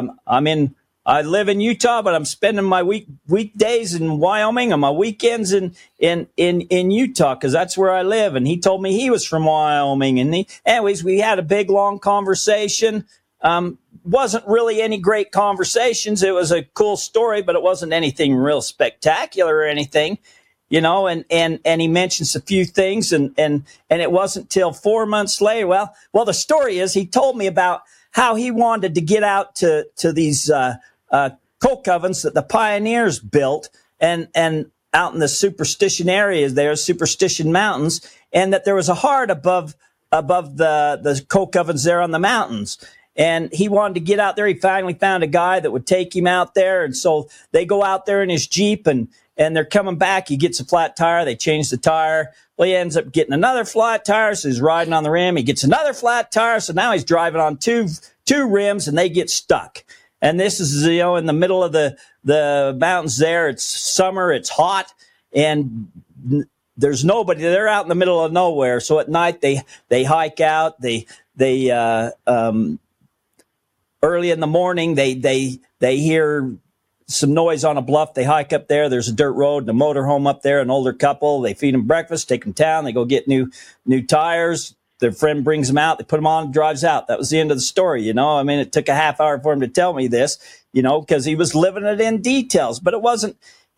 I live in Utah, but I'm spending my weekdays in Wyoming and my weekends in Utah, because that's where I live. And he told me he was from Wyoming. And anyways, we had a big, long conversation. Wasn't really any great conversations. It was a cool story, but it wasn't anything real spectacular or anything. And he mentions a few things, and it wasn't till 4 months later. Well, the story is he told me about how he wanted to get out to these coke ovens that the pioneers built, and out in the Superstition areas there, Superstition Mountains, and that there was a heart above above the coke ovens there on the mountains. And he wanted to get out there. He finally found a guy that would take him out there. And so they go out there in his Jeep and they're coming back. He gets a flat tire. They change the tire. Well, he ends up getting another flat tire. So he's riding on the rim. He gets another flat tire. So now he's driving on two rims and they get stuck. And this is, in the middle of the mountains there. It's summer. It's hot. And there's nobody. They're out in the middle of nowhere. So at night they hike out. They early in the morning, they hear some noise on a bluff. They hike up there. There's a dirt road and a motorhome up there, an older couple. They feed them breakfast, take them down. They go get new tires. Their friend brings them out. They put them on and drives out. That was the end of the story, I mean, it took a half hour for him to tell me this, because he was living it in details. But it wasn't,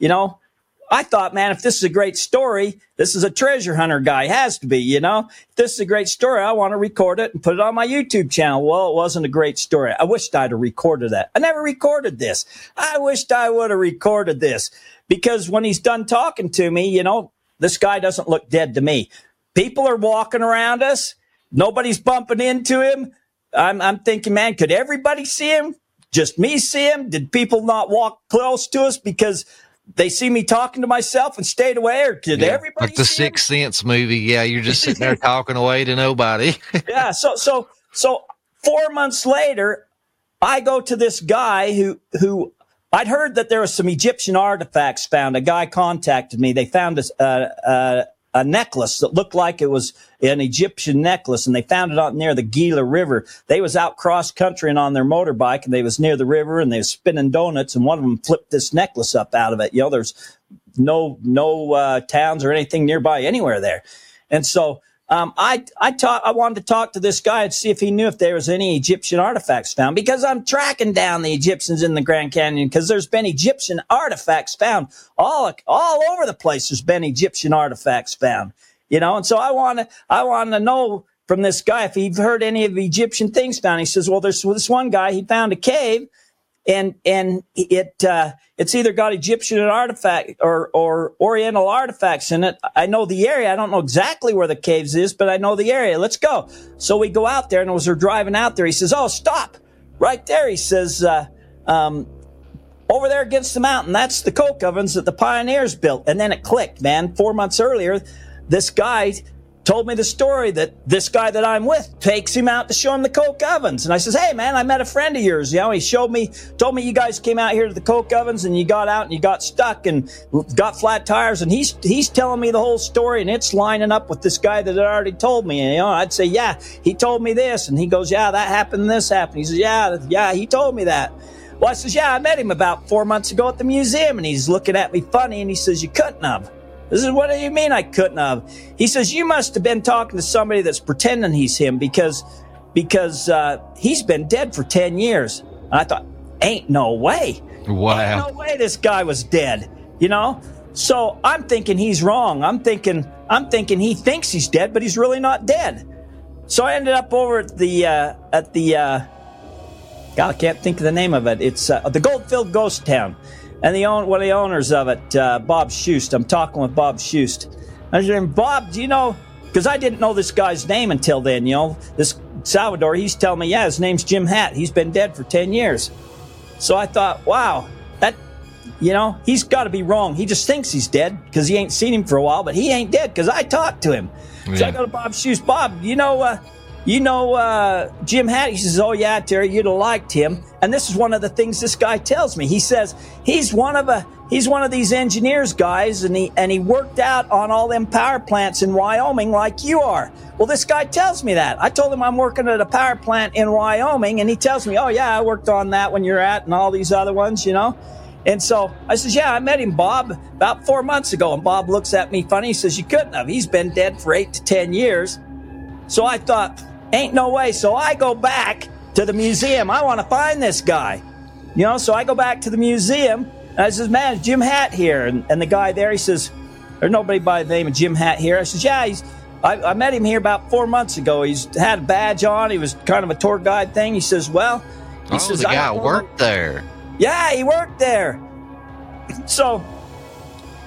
I thought, man, if this is a great story, this is a treasure hunter guy. Has to be, If this is a great story, I want to record it and put it on my YouTube channel. Well, it wasn't a great story. I wished I'd have recorded that. I never recorded this. I wished I would have recorded this because when he's done talking to me, this guy doesn't look dead to me. People are walking around us. Nobody's bumping into him. I'm thinking, man, could everybody see him? Just me see him? Did people not walk close to us because they see me talking to myself and stayed away, or did everybody? Like the Sixth Sense movie. Yeah, you're just sitting there talking away to nobody. Yeah. So 4 months later, I go to this guy who I'd heard that there was some Egyptian artifacts found. A guy contacted me. They found a necklace that looked like it was an Egyptian necklace, and they found it out near the Gila River. They was out cross country and on their motorbike, and they was near the river, and they was spinning donuts, and one of them flipped this necklace up out of it. There's no towns or anything nearby anywhere there. And so I wanted to talk to this guy and see if he knew if there was any Egyptian artifacts found, because I'm tracking down the Egyptians in the Grand Canyon, because there's been Egyptian artifacts found all over the place. There's been Egyptian artifacts found, and so I want to know from this guy if he'd heard any of the Egyptian things found. He says, well, there's this one guy, he found a cave, and it's either got Egyptian artifact or Oriental artifacts in it. I know the area. I don't know exactly where the caves is, but I know the area. Let's go. So we go out there, and as we're driving out there, he says, oh, stop right there. He says, over there against the mountain, that's the coke ovens that the pioneers built. And then it clicked, man. 4 months earlier, this guy told me the story that this guy that I'm with takes him out to show him the coke ovens. And I says, hey, man, I met a friend of yours. He told me you guys came out here to the coke ovens and you got out and you got stuck and got flat tires. And he's telling me the whole story, and it's lining up with this guy that had already told me. I'd say, yeah, he told me this. And he goes, yeah, that happened and this happened. He says, yeah, he told me that. Well, I says, yeah, I met him about 4 months ago at the museum. And he's looking at me funny, and he says, you couldn't have. This is, what do you mean I couldn't have? He says, you must have been talking to somebody that's pretending he's him because he's been dead for 10 years. And I thought, ain't no way. Wow. Ain't no way this guy was dead, So I'm thinking he's wrong. I'm thinking he thinks he's dead, but he's really not dead. So I ended up over at the God, I can't think of the name of it. It's the Goldfield Ghost Town. And one of the owners of it, Bob Schust. I'm talking with Bob Schust. I said, Bob, do you know, because I didn't know this guy's name until then, this Salvador, he's telling me, yeah, his name's Jim Hatt. He's been dead for 10 years. So I thought, wow, that, he's got to be wrong. He just thinks he's dead because he ain't seen him for a while, but he ain't dead because I talked to him. Yeah. So I go to Bob Schust. Bob, Jim Hatt? He says, oh, yeah, Terry, you'd have liked him. And this is one of the things this guy tells me. He says he's one of these engineers guys, and he worked out on all them power plants in Wyoming like you are. Well, this guy tells me that. I told him I'm working at a power plant in Wyoming, and he tells me, oh, yeah, I worked on that one you're at and all these other ones, And so I says, yeah, I met him, Bob, about 4 months ago. And Bob looks at me funny. He says, you couldn't have. He's been dead for 8 to 10 years. So I thought, ain't no way. So I go back to the museum. I want to find this guy. So I go back to the museum, and I says, man, is Jim Hatt here? And the guy there, he says, there's nobody by the name of Jim Hatt here. I says, yeah, I met him here about 4 months ago. He's had a badge on. He was kind of a tour guide thing. He says, well, the guy worked there. Yeah, he worked there. So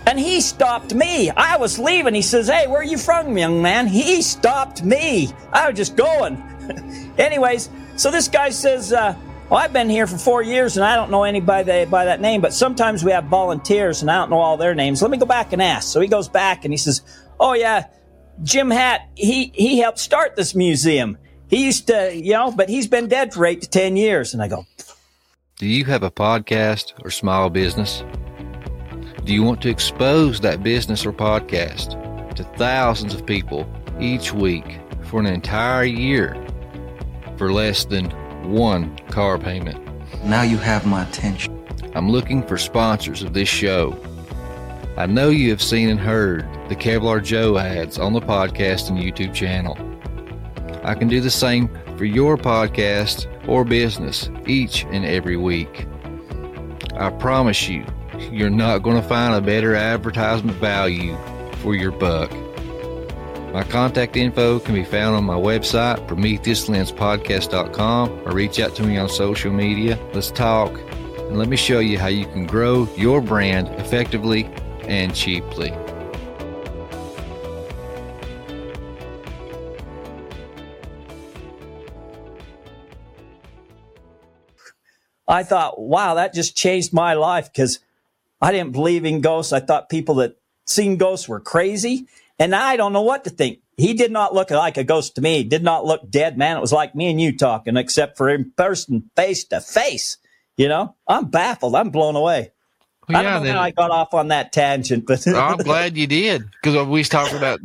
And he stopped me. I was leaving. He says, "Hey, where are you from, young man?" He stopped me. I was just going. Anyways, so this guy says, well, I've been here for 4 years, and I don't know anybody by that name, but sometimes we have volunteers, and I don't know all their names. Let me go back and ask. So he goes back, and he says, "Oh, yeah, Jim Hatt, he helped start this museum. He used to, but he's been dead for 8 to 10 years. And I go, do you have a podcast or small business? Do you want to expose that business or podcast to thousands of people each week for an entire year for less than one car payment? Now you have my attention. I'm looking for sponsors of this show. I know you have seen and heard the Kevlar Joe ads on the podcast and YouTube channel. I can do the same for your podcast or business each and every week. I promise you, you're not going to find a better advertisement value for your buck. My contact info can be found on my website, PrometheusLensPodcast.com, or reach out to me on social media. Let's talk, and let me show you how you can grow your brand effectively and cheaply. I thought, wow, that just changed my life, because I didn't believe in ghosts. I thought people that seen ghosts were crazy, and I don't know what to think. He did not look like a ghost to me. He did not look dead, man. It was like me and you talking, except for in person, face to face. I'm baffled. I'm blown away. Well, I don't know how I got off on that tangent, but I'm glad you did, because we was talking about,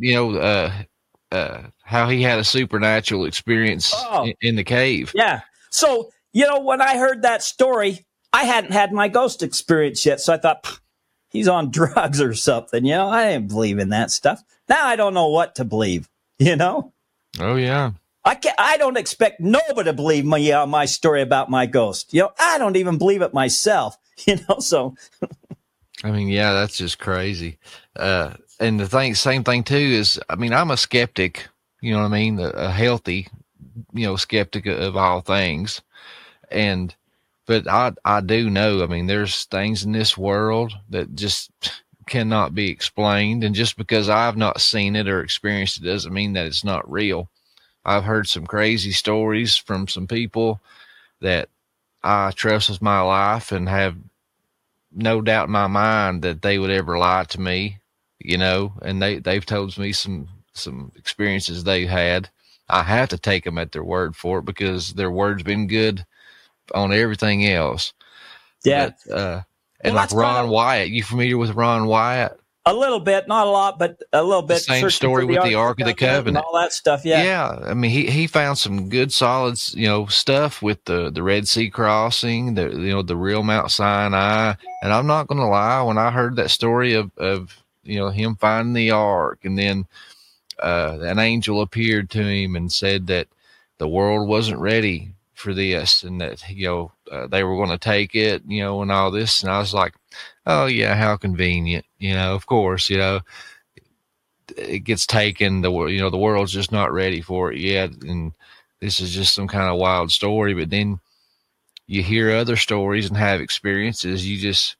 how he had a supernatural experience in the cave. Yeah. So, when I heard that story, I hadn't had my ghost experience yet. So I thought, he's on drugs or something. I didn't believe in that stuff. Now I don't know what to believe, Oh, yeah. I don't expect nobody to believe my story about my ghost. I don't even believe it myself, so. I mean, yeah, that's just crazy. And the same thing too is, I'm a skeptic, a healthy, skeptic of all things. But I do know, there's things in this world that just cannot be explained. And just because I've not seen it or experienced it doesn't mean that it's not real. I've heard some crazy stories from some people that I trust with my life and have no doubt in my mind that they would ever lie to me, and they've told me some experiences they had. I have to take them at their word for it, because their word's been good on everything else. Yeah. But, and like Ron Wyatt, you familiar with Ron Wyatt? A little bit, not a lot, but a little bit. The same story with the Ark of the Covenant. And all that stuff, yeah. Yeah, he found some good, solid, stuff with the Red Sea crossing, the real Mount Sinai. And I'm not going to lie, when I heard that story of him finding the Ark, and then an angel appeared to him and said that the world wasn't ready for this, and that they were going to take it, and all this, and I was like, oh yeah, how convenient, of course, it gets taken, the world's just not ready for it yet, and this is just some kind of wild story. But then you hear other stories and have experiences, you just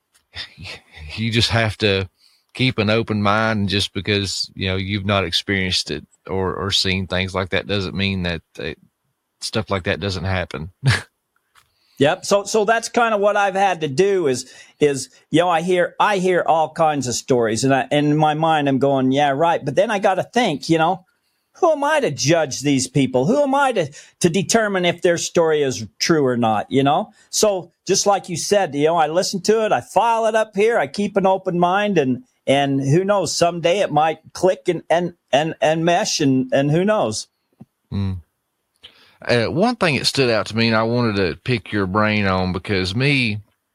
have to keep an open mind, and just because you've not experienced it or seen things like that doesn't mean that stuff like that doesn't happen. Yep. So that's kind of what I've had to do is I hear all kinds of stories, and in my mind I'm going, yeah, right. But then I got to think, who am I to judge these people? Who am I to determine if their story is true or not? So just like you said, I listen to it, I file it up here, I keep an open mind, and who knows, someday it might click and mesh, and who knows. Mm. One thing that stood out to me, and I wanted to pick your brain on, because me,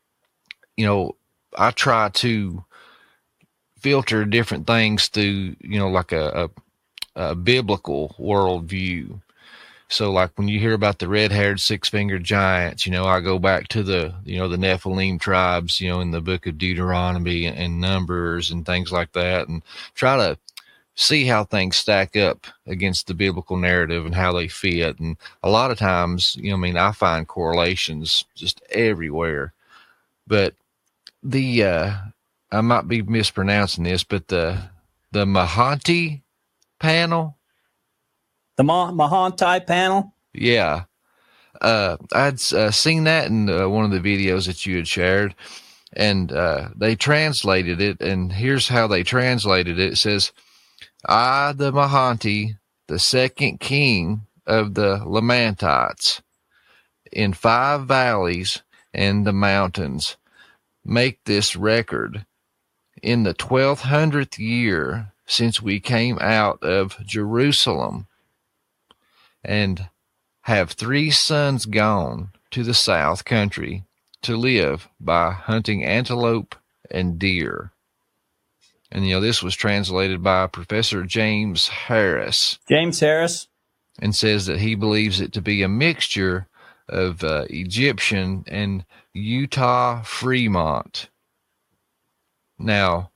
I try to filter different things through, like a biblical worldview. So like when you hear about the red-haired six-fingered giants, I go back to the Nephilim tribes, in the book of Deuteronomy and Numbers and things like that, and try to see how things stack up against the biblical narrative and how they fit. And a lot of times, I find correlations just everywhere. But the I might be mispronouncing this, but the Mahanti panel. The Mahanti panel? Yeah. I'd seen that in one of the videos that you had shared, and they translated it, and here's how they translated it. It says, I, the Mahanti, the second king of the Lamantites, in 5 valleys and the mountains, make this record. In the 1200th year since we came out of Jerusalem, and have 3 sons gone to the south country to live by hunting antelope and deer. And, this was translated by Professor James Harris. James Harris. And says that he believes it to be a mixture of Egyptian and Utah Fremont. Now,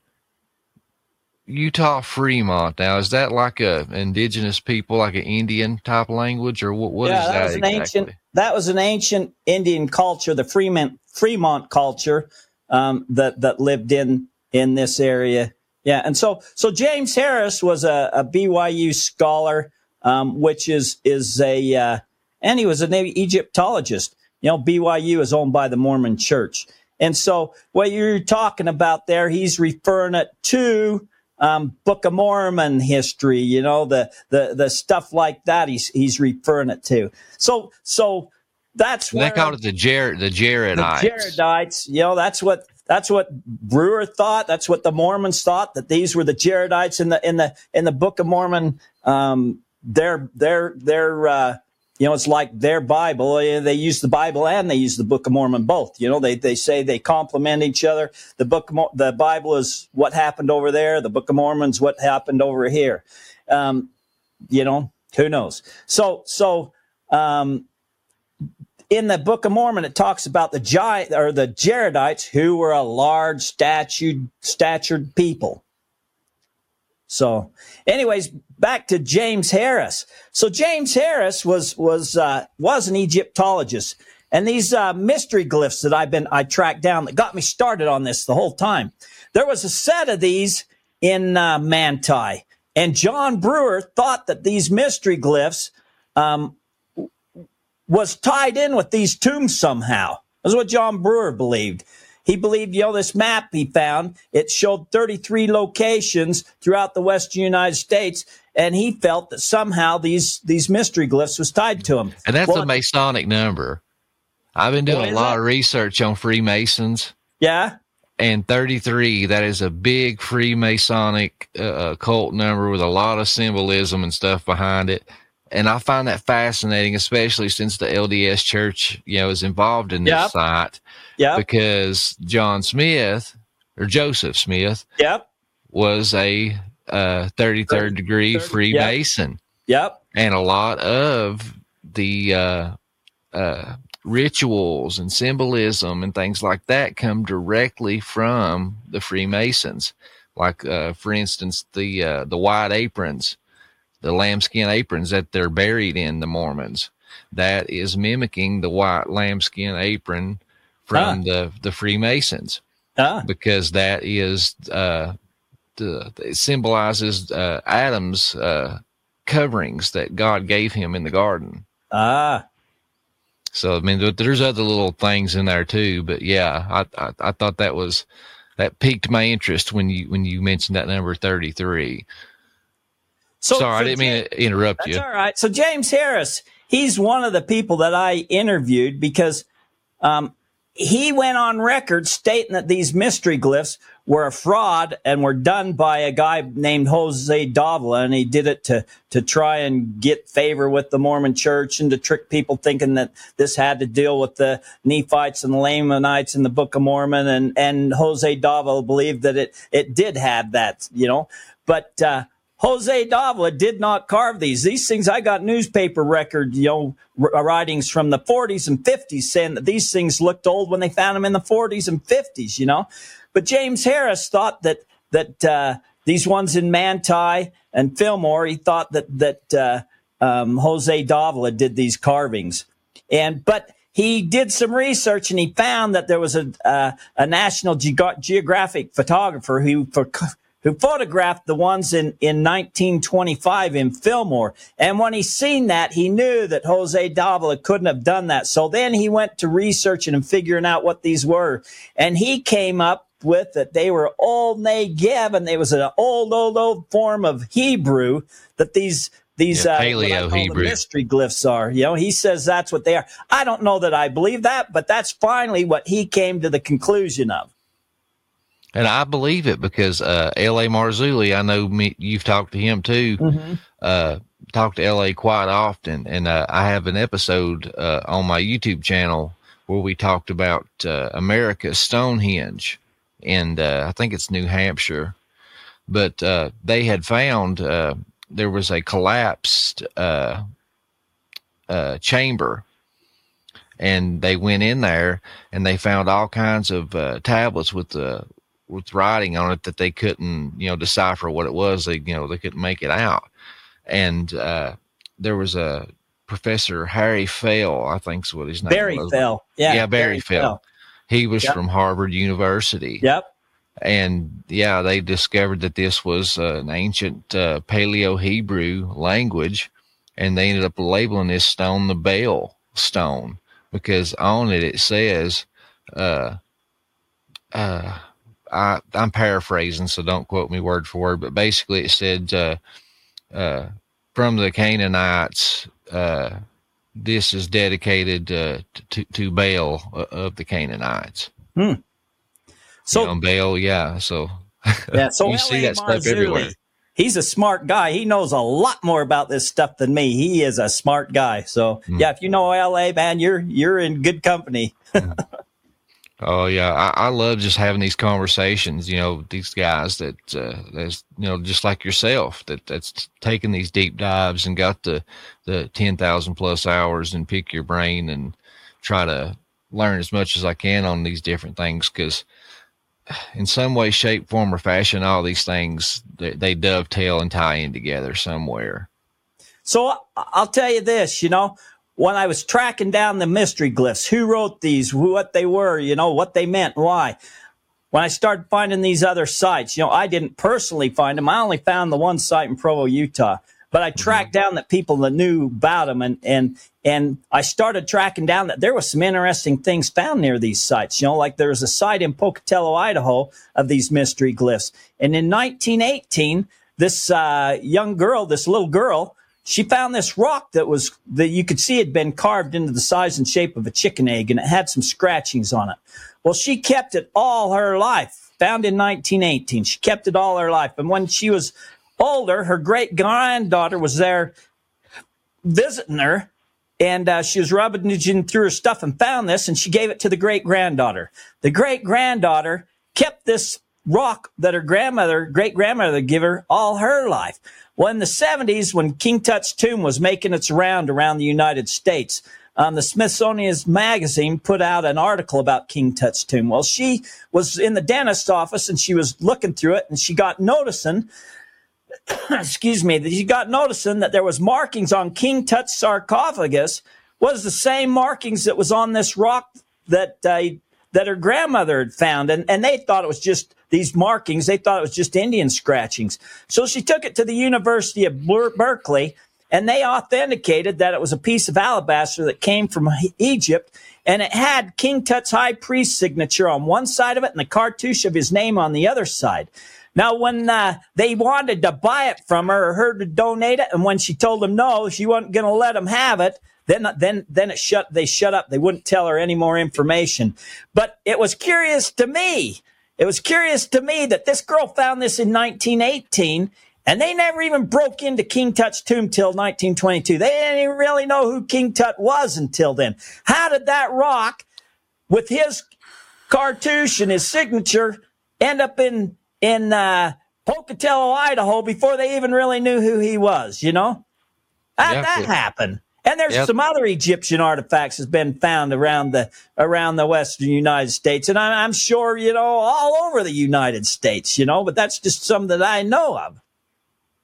Utah Fremont. Now, is that like a indigenous people, like an Indian type language, or what is that exactly? That was an ancient Indian culture, the Fremont culture that lived in this area. Yeah, and so James Harris was a BYU scholar, which is and he was an Egyptologist. BYU is owned by the Mormon Church, and so what you're talking about there, he's referring it to Book of Mormon history, the stuff like that. He's referring it to. So that's where they called it the Jaredites. The Jaredites, that's what Brewer thought. That's what the Mormons thought, that these were the Jaredites in the Book of Mormon. It's like their Bible. They use the Bible and they use the Book of Mormon both. They say they complement each other. The Bible is what happened over there. The Book of Mormon's what happened over here. Who knows? So in the Book of Mormon, it talks about the Jaredites, who were a large statured people. So, anyways, back to James Harris. So James Harris was an Egyptologist, and these mystery glyphs that I tracked down that got me started on this the whole time. There was a set of these in Manti, and John Brewer thought that these mystery glyphs was tied in with these tombs somehow. That's what John Brewer believed. He believed, this map he found, it showed 33 locations throughout the western United States, and he felt that somehow these mystery glyphs was tied to them. And that's a Masonic number. I've been doing a lot of research on Freemasons. Yeah. And 33, that is a big Freemasonic cult number with a lot of symbolism and stuff behind it. And I find that fascinating, especially since the LDS Church, is involved in this site. Yeah. Because Joseph Smith, was a 33rd degree Freemason. Yep. And a lot of the rituals and symbolism and things like that come directly from the Freemasons. Like, for instance, the white aprons. The lambskin aprons that they're buried in, the Mormons, that is mimicking the white lambskin apron from the Freemasons, because that is it symbolizes Adam's coverings that God gave him in the garden. So there's other little things in there too, but yeah, I thought that piqued my interest when you mentioned that number 33. Sorry, I didn't mean to interrupt you. That's all right. So James Harris, he's one of the people that I interviewed because he went on record stating that these mystery glyphs were a fraud and were done by a guy named Jose Davila, and he did it to try and get favor with the Mormon Church and to trick people thinking that this had to deal with the Nephites and the Lamanites in the Book of Mormon, and Jose Davila believed that it did have that, but Jose Davila did not carve these. These things, I got newspaper record, writings from the 40s and 50s saying that these things looked old when they found them in the 40s and 50s, But James Harris thought that these ones in Manti and Fillmore, he thought that Jose Davila did these carvings. But he did some research and he found that there was a National Geographic photographer who photographed the ones in 1925 in Fillmore. And when he seen that, he knew that Jose Davila couldn't have done that. So then he went to researching and figuring out what these were. And he came up with that they were Old Negev, and there was an old form of Hebrew that these Paleo Hebrew mystery glyphs are. You know, he says that's what they are. I don't know that I believe that, but that's finally what he came to the conclusion of. And I believe it because L.A. Marzulli, I know you've talked to him too. Talk to L.A. quite often, and I have an episode on my YouTube channel where we talked about America's Stonehenge, and I think it's New Hampshire. But they had found there was a collapsed chamber, and they went in there and they found all kinds of tablets with writing on it that they couldn't, decipher what it was. They couldn't make it out. And there was a Professor Harry Fell, I think is what his name was. Barry Fell. Yeah, Barry Fell. He was from Harvard University. Yep. And they discovered that this was an ancient Paleo Hebrew language, and they ended up labeling this stone the Baal stone because on it says, I'm paraphrasing, so don't quote me word for word, but basically it said from the Canaanites, this is dedicated to Baal of the Canaanites. So Baal, so so you see that stuff everywhere. He's a smart guy. He knows a lot more about this stuff than me. He is a smart guy. So if you know LA, man, you're in good company. Oh yeah, I love just having these conversations. These guys that's just like yourself that's taking these deep dives and got the 10,000 plus hours and pick your brain and try to learn as much as I can on these different things, because in some way, shape, form, or fashion, all these things they dovetail and tie in together somewhere. So I'll tell you this, when I was tracking down the mystery glyphs, who wrote these, what they were, what they meant, why. When I started finding these other sites, I didn't personally find them. I only found the one site in Provo, Utah. But I tracked down the people that knew about them, and I started tracking down that there was some interesting things found near these sites. Like there was a site in Pocatello, Idaho, of these mystery glyphs. And in 1918, this little girl, she found this rock that you could see had been carved into the size and shape of a chicken egg, and it had some scratchings on it. Well, she kept it all her life. Found in 1918, she kept it all her life. And when she was older, her great-granddaughter was there visiting her, and she was rummaging through her stuff and found this, and she gave it to the great-granddaughter. The great-granddaughter kept this rock that her great-grandmother gave her all her life. Well, in the 70s, when King Tut's tomb was making its round around the United States, the Smithsonian's magazine put out an article about King Tut's tomb. Well, she was in the dentist's office, and she was looking through it, and she got noticing that there was markings on King Tut's sarcophagus was the same markings that was on this rock that her grandmother had found. And they thought it was just these markings. They thought it was just Indian scratchings. So she took it to the University of Berkeley, and they authenticated that it was a piece of alabaster that came from Egypt, and it had King Tut's high priest signature on one side of it and the cartouche of his name on the other side. Now, when they wanted to buy it from her or her to donate it, and when she told them no, she wasn't going to let them have it, then they shut up. They wouldn't tell her any more information. But it was curious to me. It was curious to me that this girl found this in 1918, and they never even broke into King Tut's tomb till 1922. They didn't even really know who King Tut was until then. How did that rock with his cartouche and his signature end up in Pocatello, Idaho, before they even really knew who he was, That happened. And there's some other Egyptian artifacts that's been found around the western United States. And I'm sure, all over the United States, but that's just some that I know of.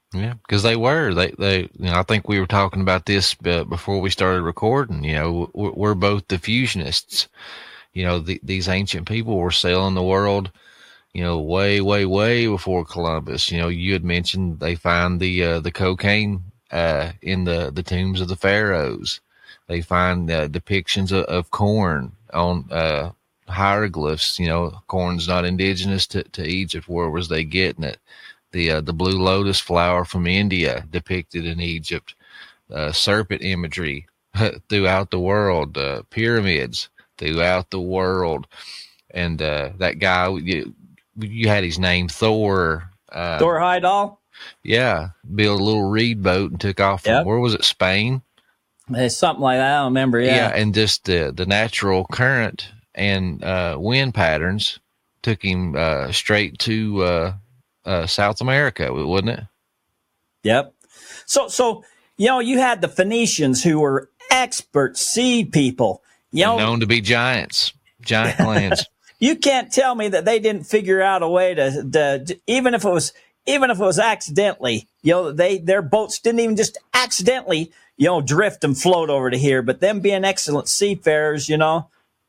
Yeah, because they were. They. I think we were talking about this before we started recording. We're both diffusionists. These ancient people were sailing the world, way, way, way before Columbus. You had mentioned they find the cocaine in the tombs of the pharaohs. They find depictions of corn on hieroglyphs. Corn's not indigenous to Egypt. Where was they getting it? The blue lotus flower from India depicted in Egypt, serpent imagery throughout the world, pyramids throughout the world, and that guy you had his name Thor. Thor Heyerdahl. Yeah, built a little reed boat and took off from where was it? Spain. It's something like that. I don't remember. Yeah, and just the natural current and wind patterns took him straight to South America, wouldn't it? Yep. So you had the Phoenicians who were expert sea people. Known to be giant lands. You can't tell me that they didn't figure out a way to even if it was accidentally, their boats didn't even just accidentally, drift and float over to here. But them being excellent seafarers, Yeah.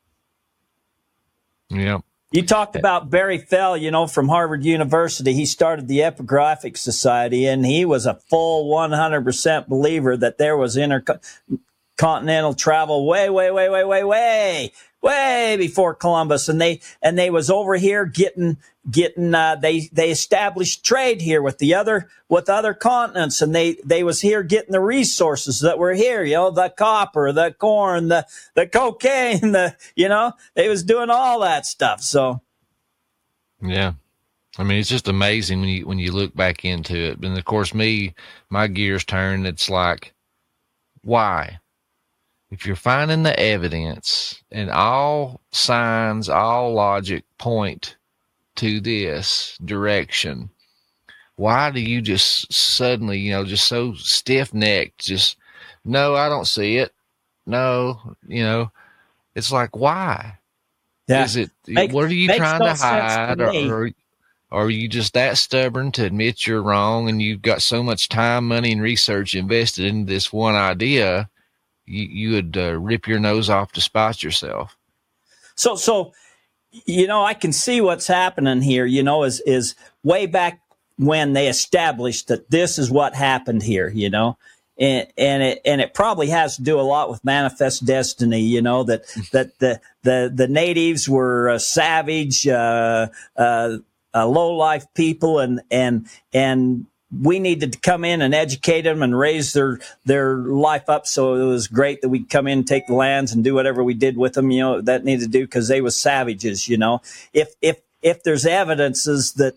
You talked about Barry Fell, from Harvard University. He started the Epigraphic Society, and he was a full 100% believer that there was intercontinental travel way before Columbus. And they was over here getting they established trade here with other continents, and they was here getting the resources that were here, the copper, the corn, the cocaine, they was doing all that stuff. So yeah, I mean, it's just amazing when you look back into it. And of course, my gears turn. It's like, why? If you're finding the evidence and all signs, all logic point to this direction, why do you just suddenly, just so stiff-necked, just, no, I don't see it. No, it's like, why? Yeah. Is it, what are you trying to hide? Or are you just that stubborn to admit you're wrong and you've got so much time, money, and research invested in this one idea, you would rip your nose off to spite yourself? So, I can see what's happening here, is way back when they established that this is what happened here, and it probably has to do a lot with manifest destiny, that the natives were savage, low-life people, and we needed to come in and educate them and raise their life up. So it was great that we'd come in and take the lands and do whatever we did with them, that needed to do, because they was savages, If there's evidences that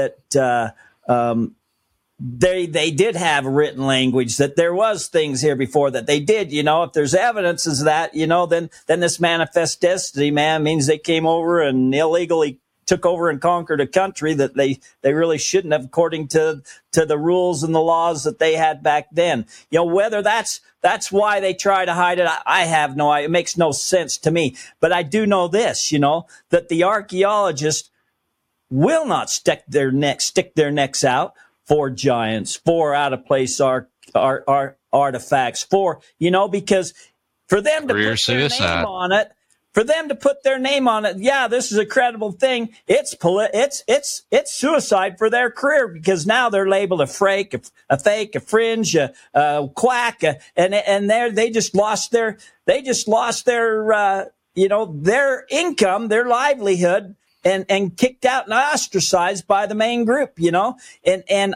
they did have a written language, that there was things here before that they did, if there's evidences of that, then this manifest destiny, man, means they came over and illegally took over and conquered a country that they really shouldn't have, according to the rules and the laws that they had back then. Whether that's why they try to hide it, I have no idea. It makes no sense to me. But I do know this, that the archaeologists will not stick their necks out for giants, for out of place artifacts, because for them to put their name on it. For them to put their name on it, yeah, this is a credible thing. It's suicide for their career, because now they're labeled a fake, a fringe, a quack, and they just lost their their income, their livelihood, and kicked out and ostracized by the main group, And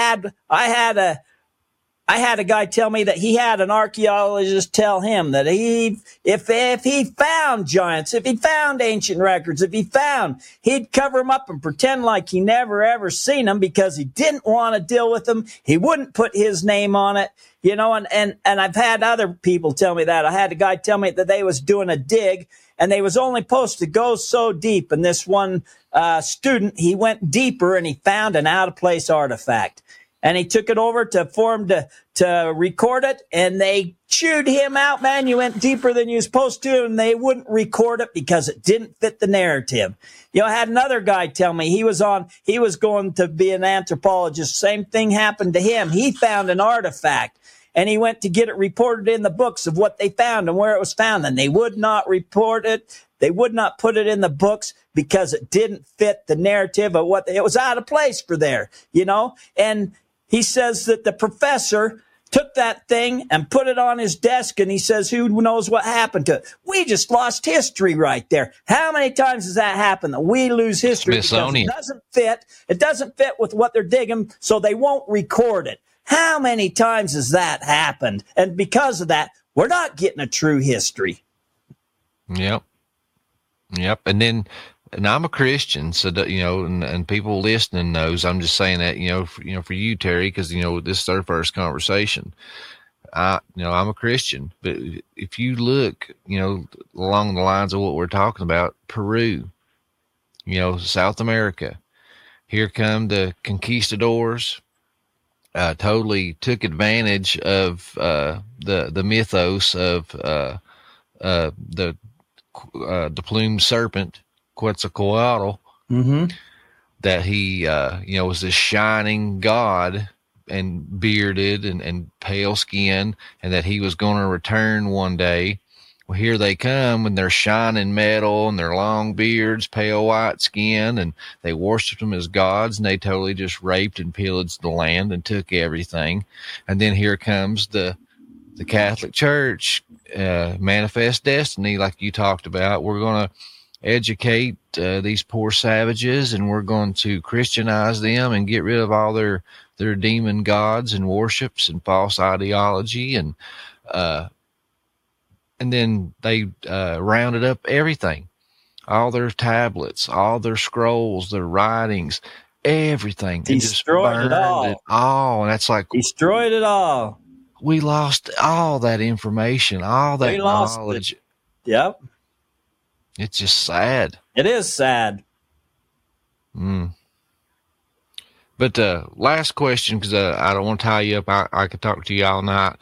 I had a guy tell me that he had an archaeologist tell him that if he found giants, if he found ancient records, he'd cover them up and pretend like he never ever seen them, because he didn't want to deal with them. He wouldn't put his name on it, and I've had other people tell me that. I had a guy tell me that they was doing a dig and they was only supposed to go so deep. And this one student, he went deeper and he found an out of place artifact. and he took it over for him to record it, and they chewed him out, man. You went deeper than you were supposed to, and they wouldn't record it because it didn't fit the narrative. I had another guy tell me he was going to be an anthropologist. Same thing happened to him. He found an artifact, and he went to get it reported in the books of what they found and where it was found, and they would not report it. They would not put it in the books because it didn't fit the narrative of what it was out of place for there, and he says that the professor took that thing and put it on his desk, and he says, who knows what happened to it? We just lost history right there. How many times has that happened that we lose history because it doesn't fit? It doesn't fit with what they're digging, so they won't record it. How many times has that happened? And because of that, we're not getting a true history. Yep. And I'm a Christian, so that, and people listening knows. I'm just saying that, for you, Terry, because this is our first conversation. I'm a Christian, but if you look, along the lines of what we're talking about, Peru, South America, here come the conquistadors. Totally took advantage of the mythos of the plumed serpent. Quetzalcoatl, that he, was this shining god and bearded and pale skin, and that he was going to return one day. Well, here they come and they're shining metal and their long beards, pale white skin, and they worshiped them as gods, and they totally just raped and pillaged the land and took everything. And then here comes the Catholic Church, manifest destiny, like you talked about. We're going to educate these poor savages, and we're going to Christianize them and get rid of all their demon gods and worships and false ideology, and then they rounded up everything, all their tablets, all their scrolls, their writings, everything. Destroyed it all. And that's like destroyed it all. We lost all that information, all that knowledge. Yep. It's just sad. It is sad. But last question, because I don't want to tie you up. I could talk to you all night.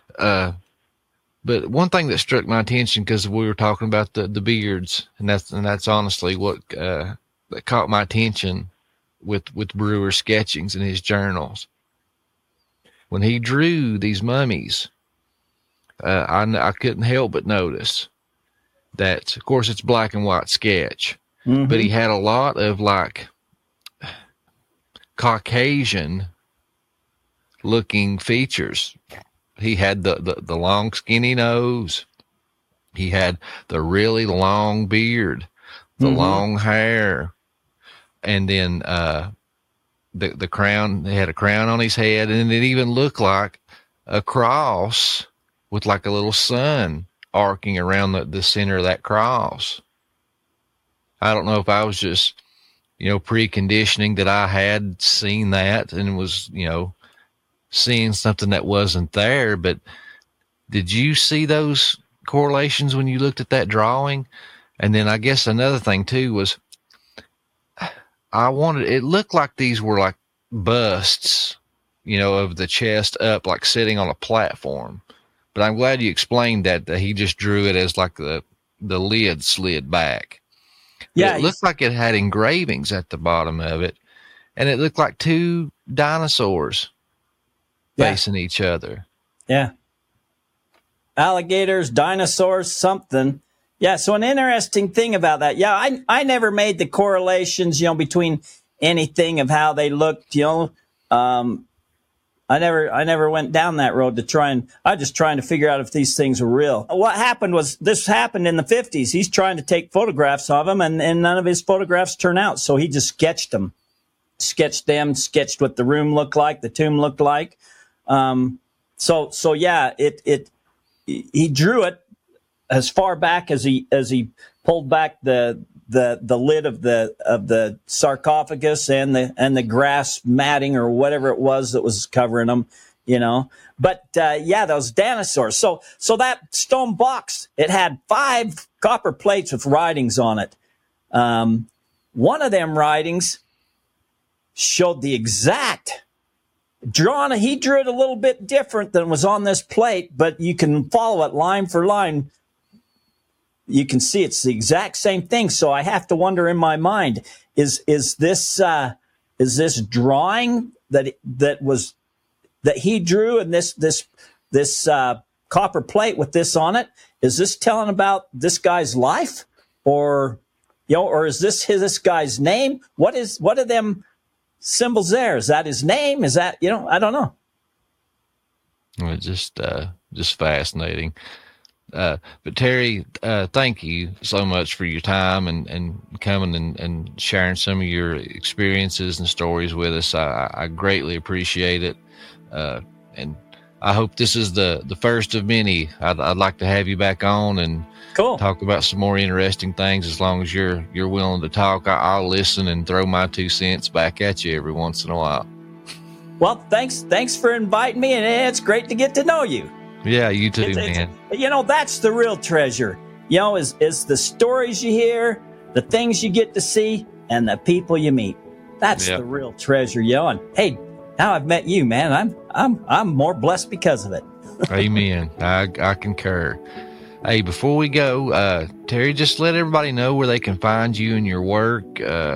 But one thing that struck my attention, because we were talking about the beards, and that's honestly what that caught my attention with Brewer's sketchings in his journals. When he drew these mummies, I couldn't help but notice that, of course, it's black and white sketch, but he had a lot of like Caucasian looking features. He had the long skinny nose. He had the really long beard, the long hair, and then the crown. He had a crown on his head, and it even looked like a cross with like a little sun arcing around the center of that cross. I don't know if I was just, preconditioning that I had seen that and was, seeing something that wasn't there. But did you see those correlations when you looked at that drawing? And then I guess another thing too was it looked like these were like busts, of the chest up, like sitting on a platform. But I'm glad you explained that he just drew it as like the lid slid back. Yeah. It looked like it had engravings at the bottom of it, and it looked like two dinosaurs facing each other. Yeah. Alligators, dinosaurs, something. Yeah. So an interesting thing about that. Yeah. I never made the correlations, between anything of how they looked, I never went down that road I just trying to figure out if these things were real. What happened was this happened in the 50s. He's trying to take photographs of them, and none of his photographs turn out. So he just sketched them, sketched what the room looked like, the tomb looked like. So yeah, he drew it as far back as he pulled back the lid of the sarcophagus and the grass matting or whatever it was that was covering them, But those dinosaurs. So that stone box, it had 5 copper plates with writings on it. One of them writings showed the exact he drew it a little bit different than was on this plate, but you can follow it line for line. You can see it's the exact same thing. So I have to wonder in my mind, is this drawing that he drew and this copper plate with this on it, is this telling about this guy's life, or is this guy's name? What are them symbols there? Is that his name? Is that, I don't know. It's just fascinating. But Terry, thank you so much for your time and coming and sharing some of your experiences and stories with us. I greatly appreciate it. And I hope this is the first of many. I'd like to have you back on and talk about some more interesting things. As long as you're willing to talk, I'll listen and throw my 2 cents back at you every once in a while. Well, thanks for inviting me, and it's great to get to know you. Yeah, you too, man. That's the real treasure. Is the stories you hear, the things you get to see, and the people you meet. That's the real treasure, And hey, now I've met you, man. I'm more blessed because of it. Amen. I concur. Hey, before we go, Terry, just let everybody know where they can find you and your work.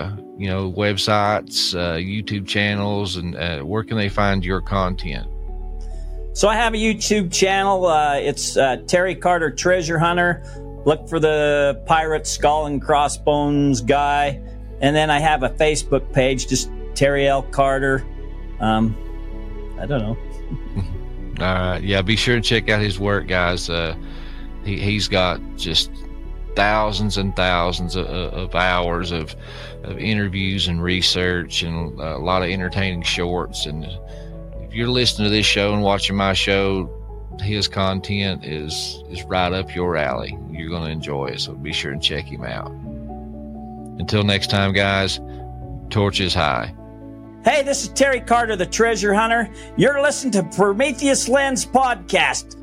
Websites, YouTube channels, and where can they find your content? So I have a YouTube channel. It's Terry Carter Treasure Hunter. Look for the pirate skull and crossbones guy. And then I have a Facebook page, just Terry L. Carter. I don't know. All right. Yeah, be sure to check out his work, guys. He's got just thousands and thousands of hours of interviews and research, and a lot of entertaining shorts. And if you're listening to this show and watching my show, his content is right up your alley. You're going to enjoy it, so be sure and check him out. Until next time, guys, torches high. Hey, this is Terry Carter, the Treasure Hunter. You're listening to Prometheus Lens Podcast.